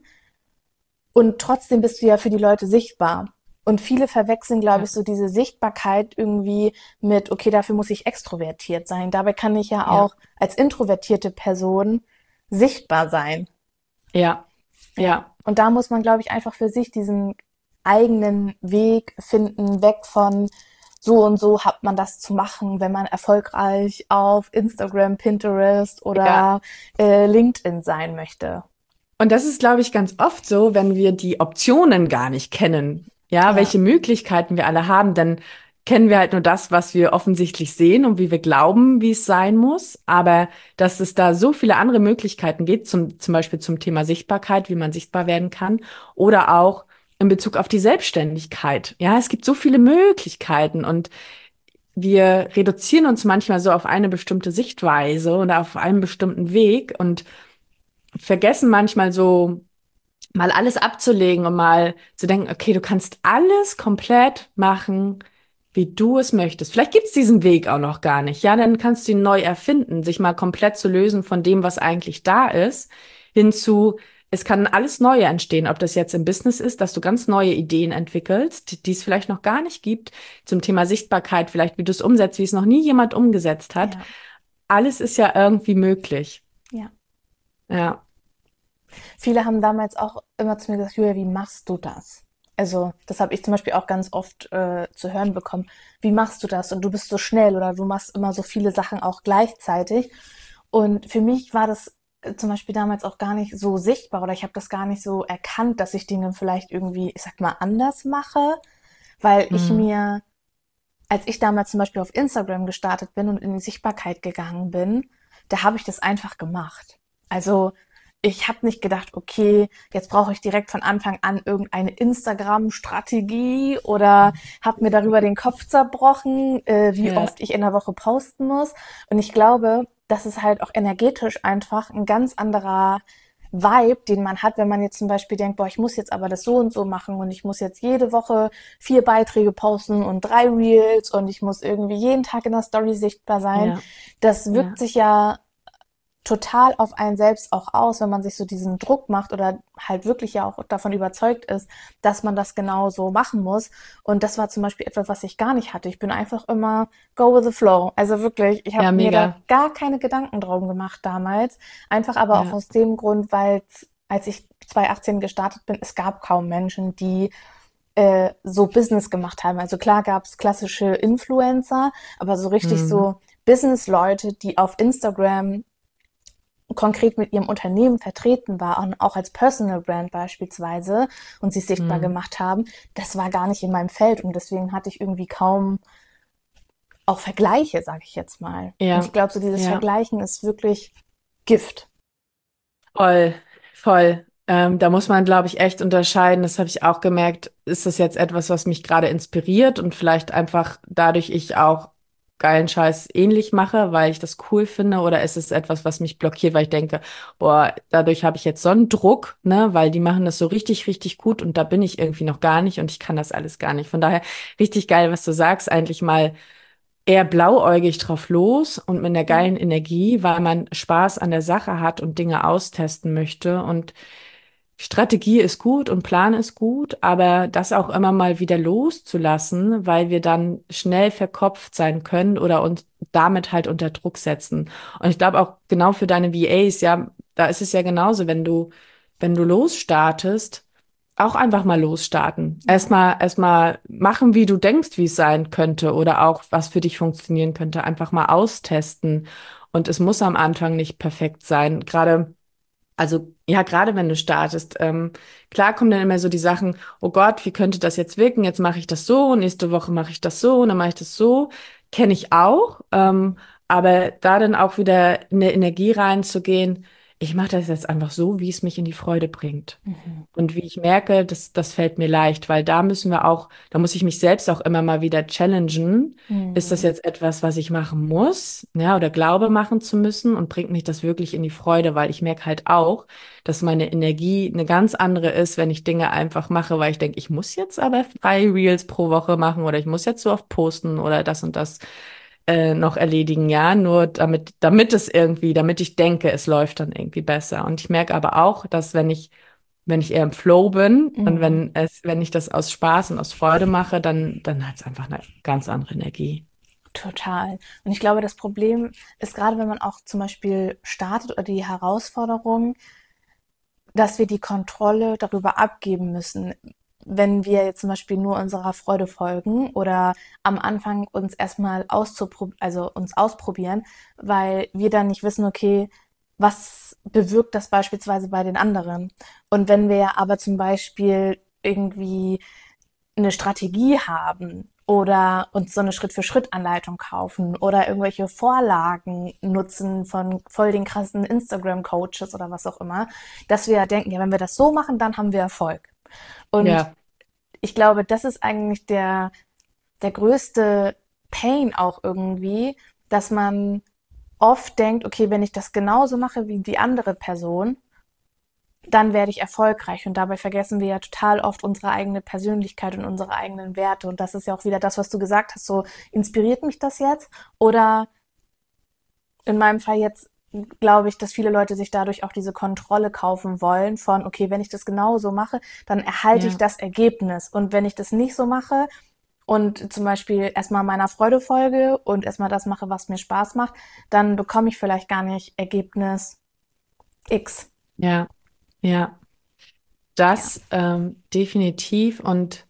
S1: und trotzdem bist du ja für die Leute sichtbar. Und viele verwechseln, glaube
S3: ja,
S1: ich, so diese Sichtbarkeit irgendwie mit, okay, dafür muss ich extrovertiert sein. Dabei kann ich ja
S3: ja,
S1: auch als introvertierte Person sichtbar sein.
S3: ja,
S1: Ja.
S3: ja.
S1: Und da muss man, glaube ich, einfach für sich diesen eigenen Weg finden, weg von so und so hat man das zu machen, wenn man erfolgreich auf Instagram, Pinterest
S3: Ja.
S1: oder LinkedIn sein möchte.
S3: Und das ist, glaube ich, ganz oft so, wenn wir die Optionen gar nicht kennen. Ja,
S1: Ja,
S3: welche Möglichkeiten wir alle haben, dann kennen wir halt nur das, was wir offensichtlich sehen und wie wir glauben, wie es sein muss. Aber dass es da so viele andere Möglichkeiten gibt, zum Beispiel zum Thema Sichtbarkeit, wie man sichtbar werden kann, oder auch in Bezug auf die Selbstständigkeit. Ja, es gibt so viele Möglichkeiten und wir reduzieren uns manchmal so auf eine bestimmte Sichtweise oder auf einen bestimmten Weg und vergessen manchmal so mal alles abzulegen und mal zu denken, okay, du kannst alles komplett machen, wie du es möchtest. Vielleicht gibt's diesen Weg auch noch gar nicht. Ja, dann kannst du ihn neu erfinden, sich mal komplett zu lösen von dem, was eigentlich da ist, hinzu, es kann alles Neue entstehen, ob das jetzt im Business ist, dass du ganz neue Ideen entwickelst, die es vielleicht noch gar nicht gibt, zum Thema Sichtbarkeit, vielleicht wie du es umsetzt, wie es noch nie jemand umgesetzt hat.
S1: ja,
S3: Alles ist ja irgendwie möglich.
S1: ja.
S3: Ja,
S1: Viele haben damals auch immer zu mir gesagt, Julia, wie machst du das? Also, das habe ich zum Beispiel auch ganz oft zu hören bekommen. Wie machst du das? Und du bist so schnell oder du machst immer so viele Sachen auch gleichzeitig. Und für mich war das zum Beispiel damals auch gar nicht so sichtbar oder ich habe das gar nicht so erkannt, dass ich Dinge vielleicht irgendwie, ich sag mal, anders mache, weil ich
S3: hm.
S1: mir, als ich damals zum Beispiel auf Instagram gestartet bin und in die Sichtbarkeit gegangen bin, da habe ich das einfach gemacht. Also ich habe nicht gedacht, okay, jetzt brauche ich direkt von Anfang an irgendeine Instagram-Strategie oder habe mir darüber den Kopf zerbrochen, wie
S3: Ja,
S1: oft ich in der Woche posten muss. Und ich glaube, das ist halt auch energetisch einfach ein ganz anderer Vibe, den man hat, wenn man jetzt zum Beispiel denkt, boah, ich muss jetzt aber das so und so machen und ich muss jetzt jede Woche 4 Beiträge posten und 3 Reels und ich muss irgendwie jeden Tag in der Story sichtbar sein.
S3: ja,
S1: Das wirkt
S3: ja.
S1: sich ja total auf einen selbst auch aus, wenn man sich so diesen Druck macht oder halt wirklich ja auch davon überzeugt ist, dass man das genau so machen muss. Und das war zum Beispiel etwas, was ich gar nicht hatte. Ich bin einfach immer go with the flow. Also wirklich, ich habe
S3: Ja,
S1: mir da
S3: mega.
S1: gar keine Gedanken drum gemacht damals. Einfach aber auch
S3: Ja.
S1: aus dem Grund, weil als ich 2018 gestartet bin, es gab kaum Menschen, die so Business gemacht haben. Also klar gab es klassische Influencer, aber so richtig
S3: Mhm.
S1: so Business-Leute, die auf Instagram konkret mit ihrem Unternehmen vertreten war und auch als Personal Brand beispielsweise und sich sichtbar gemacht haben, das war gar nicht in meinem Feld und deswegen hatte ich irgendwie kaum auch Vergleiche, sage ich jetzt mal. Und ich
S3: Ja,
S1: glaube, so dieses
S3: ja.
S1: Vergleichen ist wirklich Gift.
S3: Voll, voll. Da muss man, glaube ich, echt unterscheiden. Das habe ich auch gemerkt. Ist das jetzt etwas, was mich gerade inspiriert und vielleicht einfach dadurch ich auch geilen Scheiß ähnlich mache, weil ich das cool finde? Oder ist es etwas, was mich blockiert, weil ich denke, boah, dadurch habe ich jetzt so einen Druck, ne, weil die machen das so richtig, richtig gut und da bin ich irgendwie noch gar nicht und ich kann das alles gar nicht. Von daher richtig geil, was du sagst, eigentlich mal eher blauäugig drauf los und mit einer
S1: Ja.
S3: geilen Energie, weil man Spaß an der Sache hat und Dinge austesten möchte. Und Strategie ist gut und Plan ist gut, aber das auch immer mal wieder loszulassen, weil wir dann schnell verkopft sein können oder uns damit halt unter Druck setzen. Und ich glaube auch genau für deine VAs, ja, da ist es ja genauso, wenn du losstartest, auch einfach mal losstarten.
S1: Ja.
S3: Erstmal machen, wie du denkst, wie es sein könnte oder auch was für dich funktionieren könnte. Einfach mal austesten. Und es muss am Anfang nicht perfekt sein. Also ja, gerade wenn du startest, klar kommen dann immer so die Sachen, oh Gott, wie könnte das jetzt wirken? Jetzt mache ich das so, nächste Woche mache ich das so und dann mache ich das so. Kenne ich auch. Aber da dann auch wieder in der Energie reinzugehen, ich mache das jetzt einfach so, wie es mich in die Freude bringt.
S1: Mhm.
S3: Und wie ich merke, das fällt mir leicht, weil da müssen wir auch, da muss ich mich selbst auch immer mal wieder challengen. Ist das
S1: Mhm.
S3: jetzt etwas, was ich machen muss, ja, oder glaube machen zu müssen und bringt mich das wirklich in die Freude, weil ich merke halt auch, dass meine Energie eine ganz andere ist, wenn ich Dinge einfach mache, weil ich denke, ich muss jetzt aber 3 Reels pro Woche machen oder ich muss jetzt so oft posten oder das und das noch erledigen, ja, nur damit es irgendwie, damit ich denke, es läuft dann irgendwie besser. Und ich merke aber auch, dass wenn ich eher im Flow bin und
S1: Mhm.
S3: wenn ich das aus Spaß und aus Freude mache, dann hat es einfach eine ganz andere Energie.
S1: Total. Und ich glaube, das Problem ist gerade, wenn man auch zum Beispiel startet oder die Herausforderung, dass wir die Kontrolle darüber abgeben müssen, wenn wir jetzt zum Beispiel nur unserer Freude folgen oder am Anfang uns erstmal also uns ausprobieren, weil wir dann nicht wissen, okay, was bewirkt das beispielsweise bei den anderen? Und wenn wir aber zum Beispiel irgendwie eine Strategie haben oder uns so eine Schritt-für-Schritt-Anleitung kaufen oder irgendwelche Vorlagen nutzen von voll den krassen Instagram-Coaches oder was auch immer, dass wir denken, ja, wenn wir das so machen, dann haben wir Erfolg. Und
S3: Ja,
S1: ich glaube, das ist eigentlich der größte Pain auch irgendwie, dass man oft denkt, okay, wenn ich das genauso mache wie die andere Person, dann werde ich erfolgreich. Und dabei vergessen wir ja total oft unsere eigene Persönlichkeit und unsere eigenen Werte. Und das ist ja auch wieder das, was du gesagt hast. So, inspiriert mich das jetzt? Oder in meinem Fall jetzt glaube ich, dass viele Leute sich dadurch auch diese Kontrolle kaufen wollen von, okay, wenn ich das genau so mache, dann erhalte ich
S3: ja,
S1: das Ergebnis. Und wenn ich das nicht so mache und zum Beispiel erstmal meiner Freude folge und erstmal das mache, was mir Spaß macht, dann bekomme ich vielleicht gar nicht Ergebnis X.
S3: ja, ja.
S1: Ja,
S3: Das definitiv. Und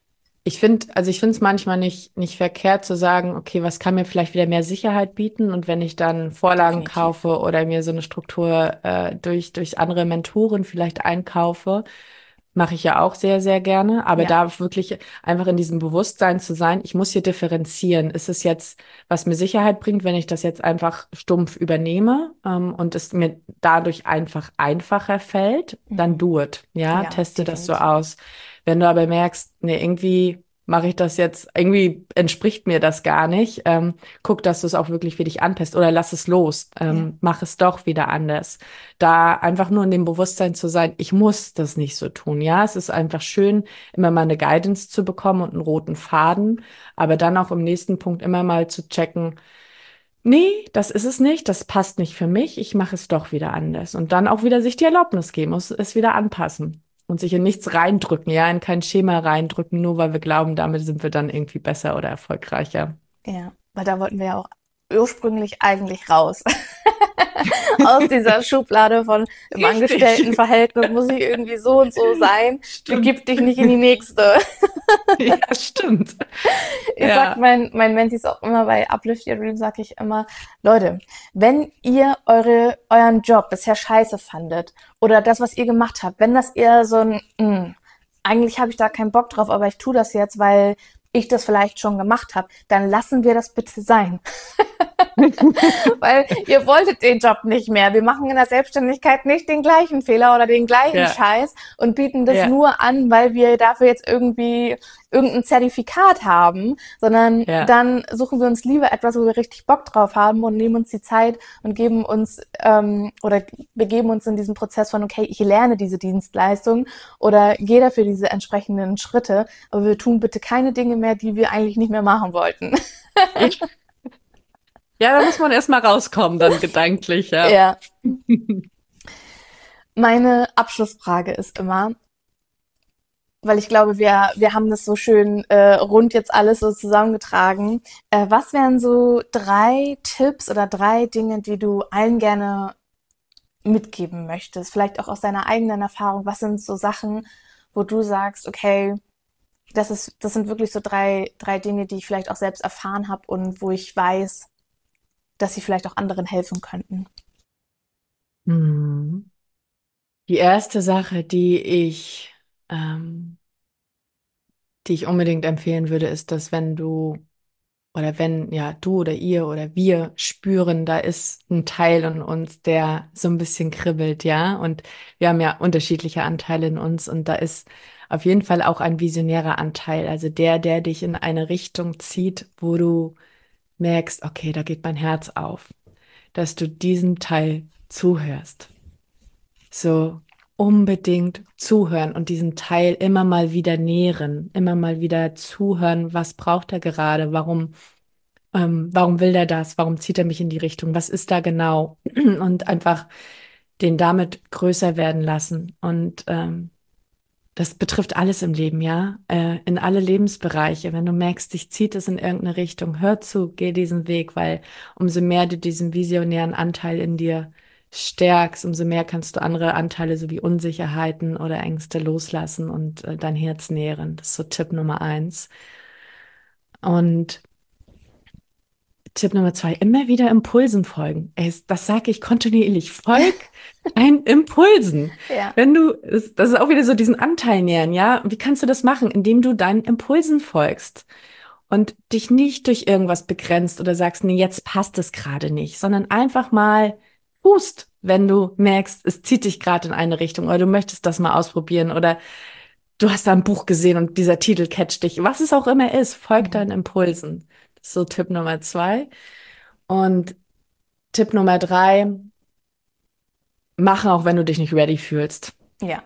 S3: ich finde es manchmal nicht verkehrt zu sagen, okay, was kann mir vielleicht wieder mehr Sicherheit bieten? Und wenn ich dann Vorlagen
S1: definitiv.
S3: kaufe oder mir so eine Struktur durch andere Mentoren vielleicht einkaufe, mache ich ja auch sehr, sehr gerne. Aber
S1: Ja.
S3: da wirklich einfach in diesem Bewusstsein zu sein, ich muss hier differenzieren. Ist es jetzt, was mir Sicherheit bringt, wenn ich das jetzt einfach stumpf übernehme, und es mir dadurch einfach einfacher fällt, dann
S1: Mhm.
S3: do it. Ja,
S1: Ja,
S3: teste das so
S1: definitiv.
S3: aus. Wenn du aber merkst, nee, irgendwie mache ich das jetzt, irgendwie entspricht mir das gar nicht, guck, dass du es auch wirklich für dich anpasst oder lass es los,
S1: Ja.
S3: mach es doch wieder anders. Da einfach nur in dem Bewusstsein zu sein, ich muss das nicht so tun. Ja, es ist einfach schön, immer mal eine Guidance zu bekommen und einen roten Faden, aber dann auch im nächsten Punkt immer mal zu checken, nee, das ist es nicht, das passt nicht für mich, ich mache es doch wieder anders. Und dann auch wieder sich die Erlaubnis geben, muss es wieder anpassen und sich in nichts reindrücken, ja, in kein Schema reindrücken, nur weil wir glauben, damit sind wir dann irgendwie besser oder erfolgreicher.
S1: Ja. Weil da wollten wir ja auch ursprünglich eigentlich raus. aus dieser Schublade von im
S3: Richtig.
S1: Angestelltenverhältnis muss ich irgendwie so und so sein.
S3: Stimmt.
S1: Begib dich nicht in die nächste.
S3: Ja, stimmt.
S1: Ich sag
S3: Ja.
S1: meinen Mentees auch immer bei Uplift Your Dream, sage ich immer, Leute, wenn ihr euren Job bisher scheiße fandet oder das, was ihr gemacht habt, wenn das eher so ein, eigentlich habe ich da keinen Bock drauf, aber ich tue das jetzt, weil ich das vielleicht schon gemacht habe, dann lassen wir das bitte sein. Weil ihr wolltet den Job nicht mehr. Wir machen in der Selbstständigkeit nicht den gleichen Fehler oder den gleichen
S3: Ja.
S1: Scheiß und bieten das
S3: Ja.
S1: nur an, weil wir dafür jetzt irgendwie irgendein Zertifikat haben, sondern
S3: Ja.
S1: dann suchen wir uns lieber etwas, wo wir richtig Bock drauf haben und nehmen uns die Zeit und geben uns oder begeben uns in diesen Prozess von, okay, ich lerne diese Dienstleistung oder gehe dafür diese entsprechenden Schritte, aber wir tun bitte keine Dinge mehr, die wir eigentlich nicht mehr machen wollten.
S3: Ja, da muss man erst mal rauskommen, dann gedanklich, ja.
S1: Ja. Meine Abschlussfrage ist immer, weil ich glaube, wir haben das so schön rund jetzt alles so zusammengetragen. Was wären so 3 Tipps oder 3 Dinge, die du allen gerne mitgeben möchtest? Vielleicht auch aus deiner eigenen Erfahrung. Was sind so Sachen, wo du sagst, okay, das sind wirklich so drei Dinge, die ich vielleicht auch selbst erfahren habe und wo ich weiß, dass sie vielleicht auch anderen helfen könnten.
S3: Mhm. Die erste Sache, die ich unbedingt empfehlen würde, ist, dass wenn du oder ihr oder wir spüren, da ist ein Teil in uns, der so ein bisschen kribbelt, ja. Und wir haben ja unterschiedliche Anteile in uns und da ist auf jeden Fall auch ein visionärer Anteil, also der dich in eine Richtung zieht, wo du merkst, okay, da geht mein Herz auf, dass du diesem Teil zuhörst. So unbedingt zuhören und diesen Teil immer mal wieder nähren, immer mal wieder zuhören, was braucht er gerade, warum will er das, warum zieht er mich in die Richtung, was ist da genau und einfach den damit größer werden lassen und das betrifft alles im Leben, ja, in alle Lebensbereiche. Wenn du merkst, dich zieht es in irgendeine Richtung, hör zu, geh diesen Weg, weil umso mehr du diesen visionären Anteil in dir stärkst, umso mehr kannst du andere Anteile sowie Unsicherheiten oder Ängste loslassen und dein Herz nähren. Das ist so Tipp Nummer 1. Und Tipp Nummer 2, immer wieder Impulsen folgen. Das sage ich kontinuierlich. Folg deinen Impulsen.
S1: Ja.
S3: Das ist auch wieder so diesen Anteil nähern, ja? Wie kannst du das machen? Indem du deinen Impulsen folgst und dich nicht durch irgendwas begrenzt oder sagst, nee, jetzt passt es gerade nicht, sondern einfach mal tust, wenn du merkst, es zieht dich gerade in eine Richtung oder du möchtest das mal ausprobieren oder du hast da ein Buch gesehen und dieser Titel catcht dich. Was es auch immer ist, folg deinen Impulsen. Das ist so Tipp Nummer 2. Und Tipp Nummer 3, mache auch, wenn du dich nicht ready fühlst.
S1: Ja.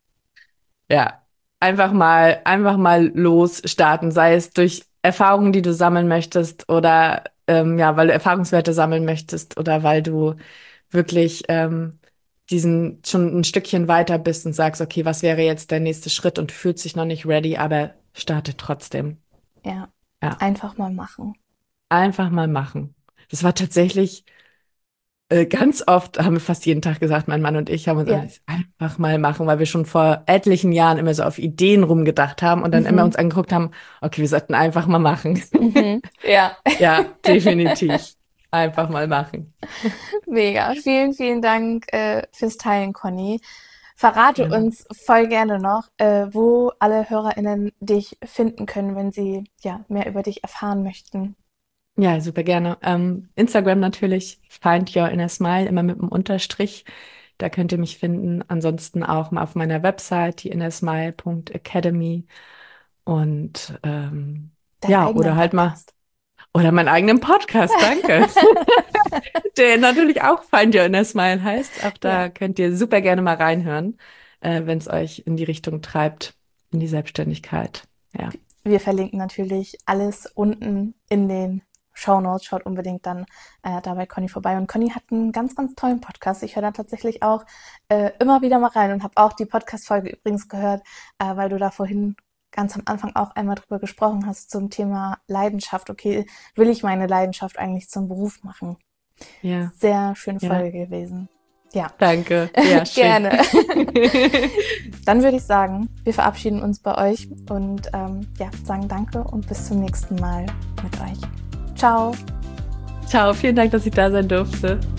S3: Ja, einfach mal losstarten, sei es durch Erfahrungen, die du sammeln möchtest oder weil du Erfahrungswerte sammeln möchtest oder weil du wirklich diesen schon ein Stückchen weiter bist und sagst, okay, was wäre jetzt der nächste Schritt und du fühlst dich noch nicht ready, aber starte trotzdem.
S1: Ja.
S3: Ja,
S1: Einfach mal machen.
S3: einfach mal machen. Das war tatsächlich ganz oft, haben wir fast jeden Tag gesagt, mein Mann und ich haben uns
S1: Ja.
S3: einfach mal machen, weil wir schon vor etlichen Jahren immer so auf Ideen rumgedacht haben und dann immer uns angeguckt haben, okay, wir sollten einfach mal machen.
S1: Ja.
S3: Ja, definitiv. Einfach mal machen.
S1: Mega. Vielen, vielen Dank fürs Teilen, Conny. Verrate
S3: Gerne.
S1: uns voll gerne noch, wo alle HörerInnen dich finden können, wenn sie ja mehr über dich erfahren möchten.
S3: Ja, super gerne. Instagram natürlich, Find Your Inner Smile, immer mit einem Unterstrich. Da könnt ihr mich finden. Ansonsten auch mal auf meiner Website, die innersmile.academy. Und
S1: Deinen
S3: ja,
S1: eigenen
S3: oder halt mal,
S1: Podcast.
S3: oder meinen eigenen Podcast, danke. Der natürlich auch Find Your Inner Smile heißt. Auch da
S1: Ja.
S3: könnt ihr super gerne mal reinhören, wenn es euch in die Richtung treibt, in die Selbstständigkeit. Ja.
S1: Wir verlinken natürlich alles unten in den Shownotes. Schaut unbedingt dann da bei Conny vorbei. Und Conny hat einen ganz, ganz tollen Podcast. Ich höre da tatsächlich auch immer wieder mal rein und habe auch die Podcast-Folge übrigens gehört, weil du da vorhin ganz am Anfang auch einmal drüber gesprochen hast zum Thema Leidenschaft. Okay, will ich meine Leidenschaft eigentlich zum Beruf machen?
S3: Ja.
S1: Sehr schöne
S3: Ja.
S1: Folge gewesen. Ja.
S3: Danke. Ja, schön.
S1: Gerne. Dann würde ich sagen, wir verabschieden uns bei euch und sagen Danke und bis zum nächsten Mal mit euch. Ciao.
S3: Ciao, vielen Dank, dass ich da sein durfte.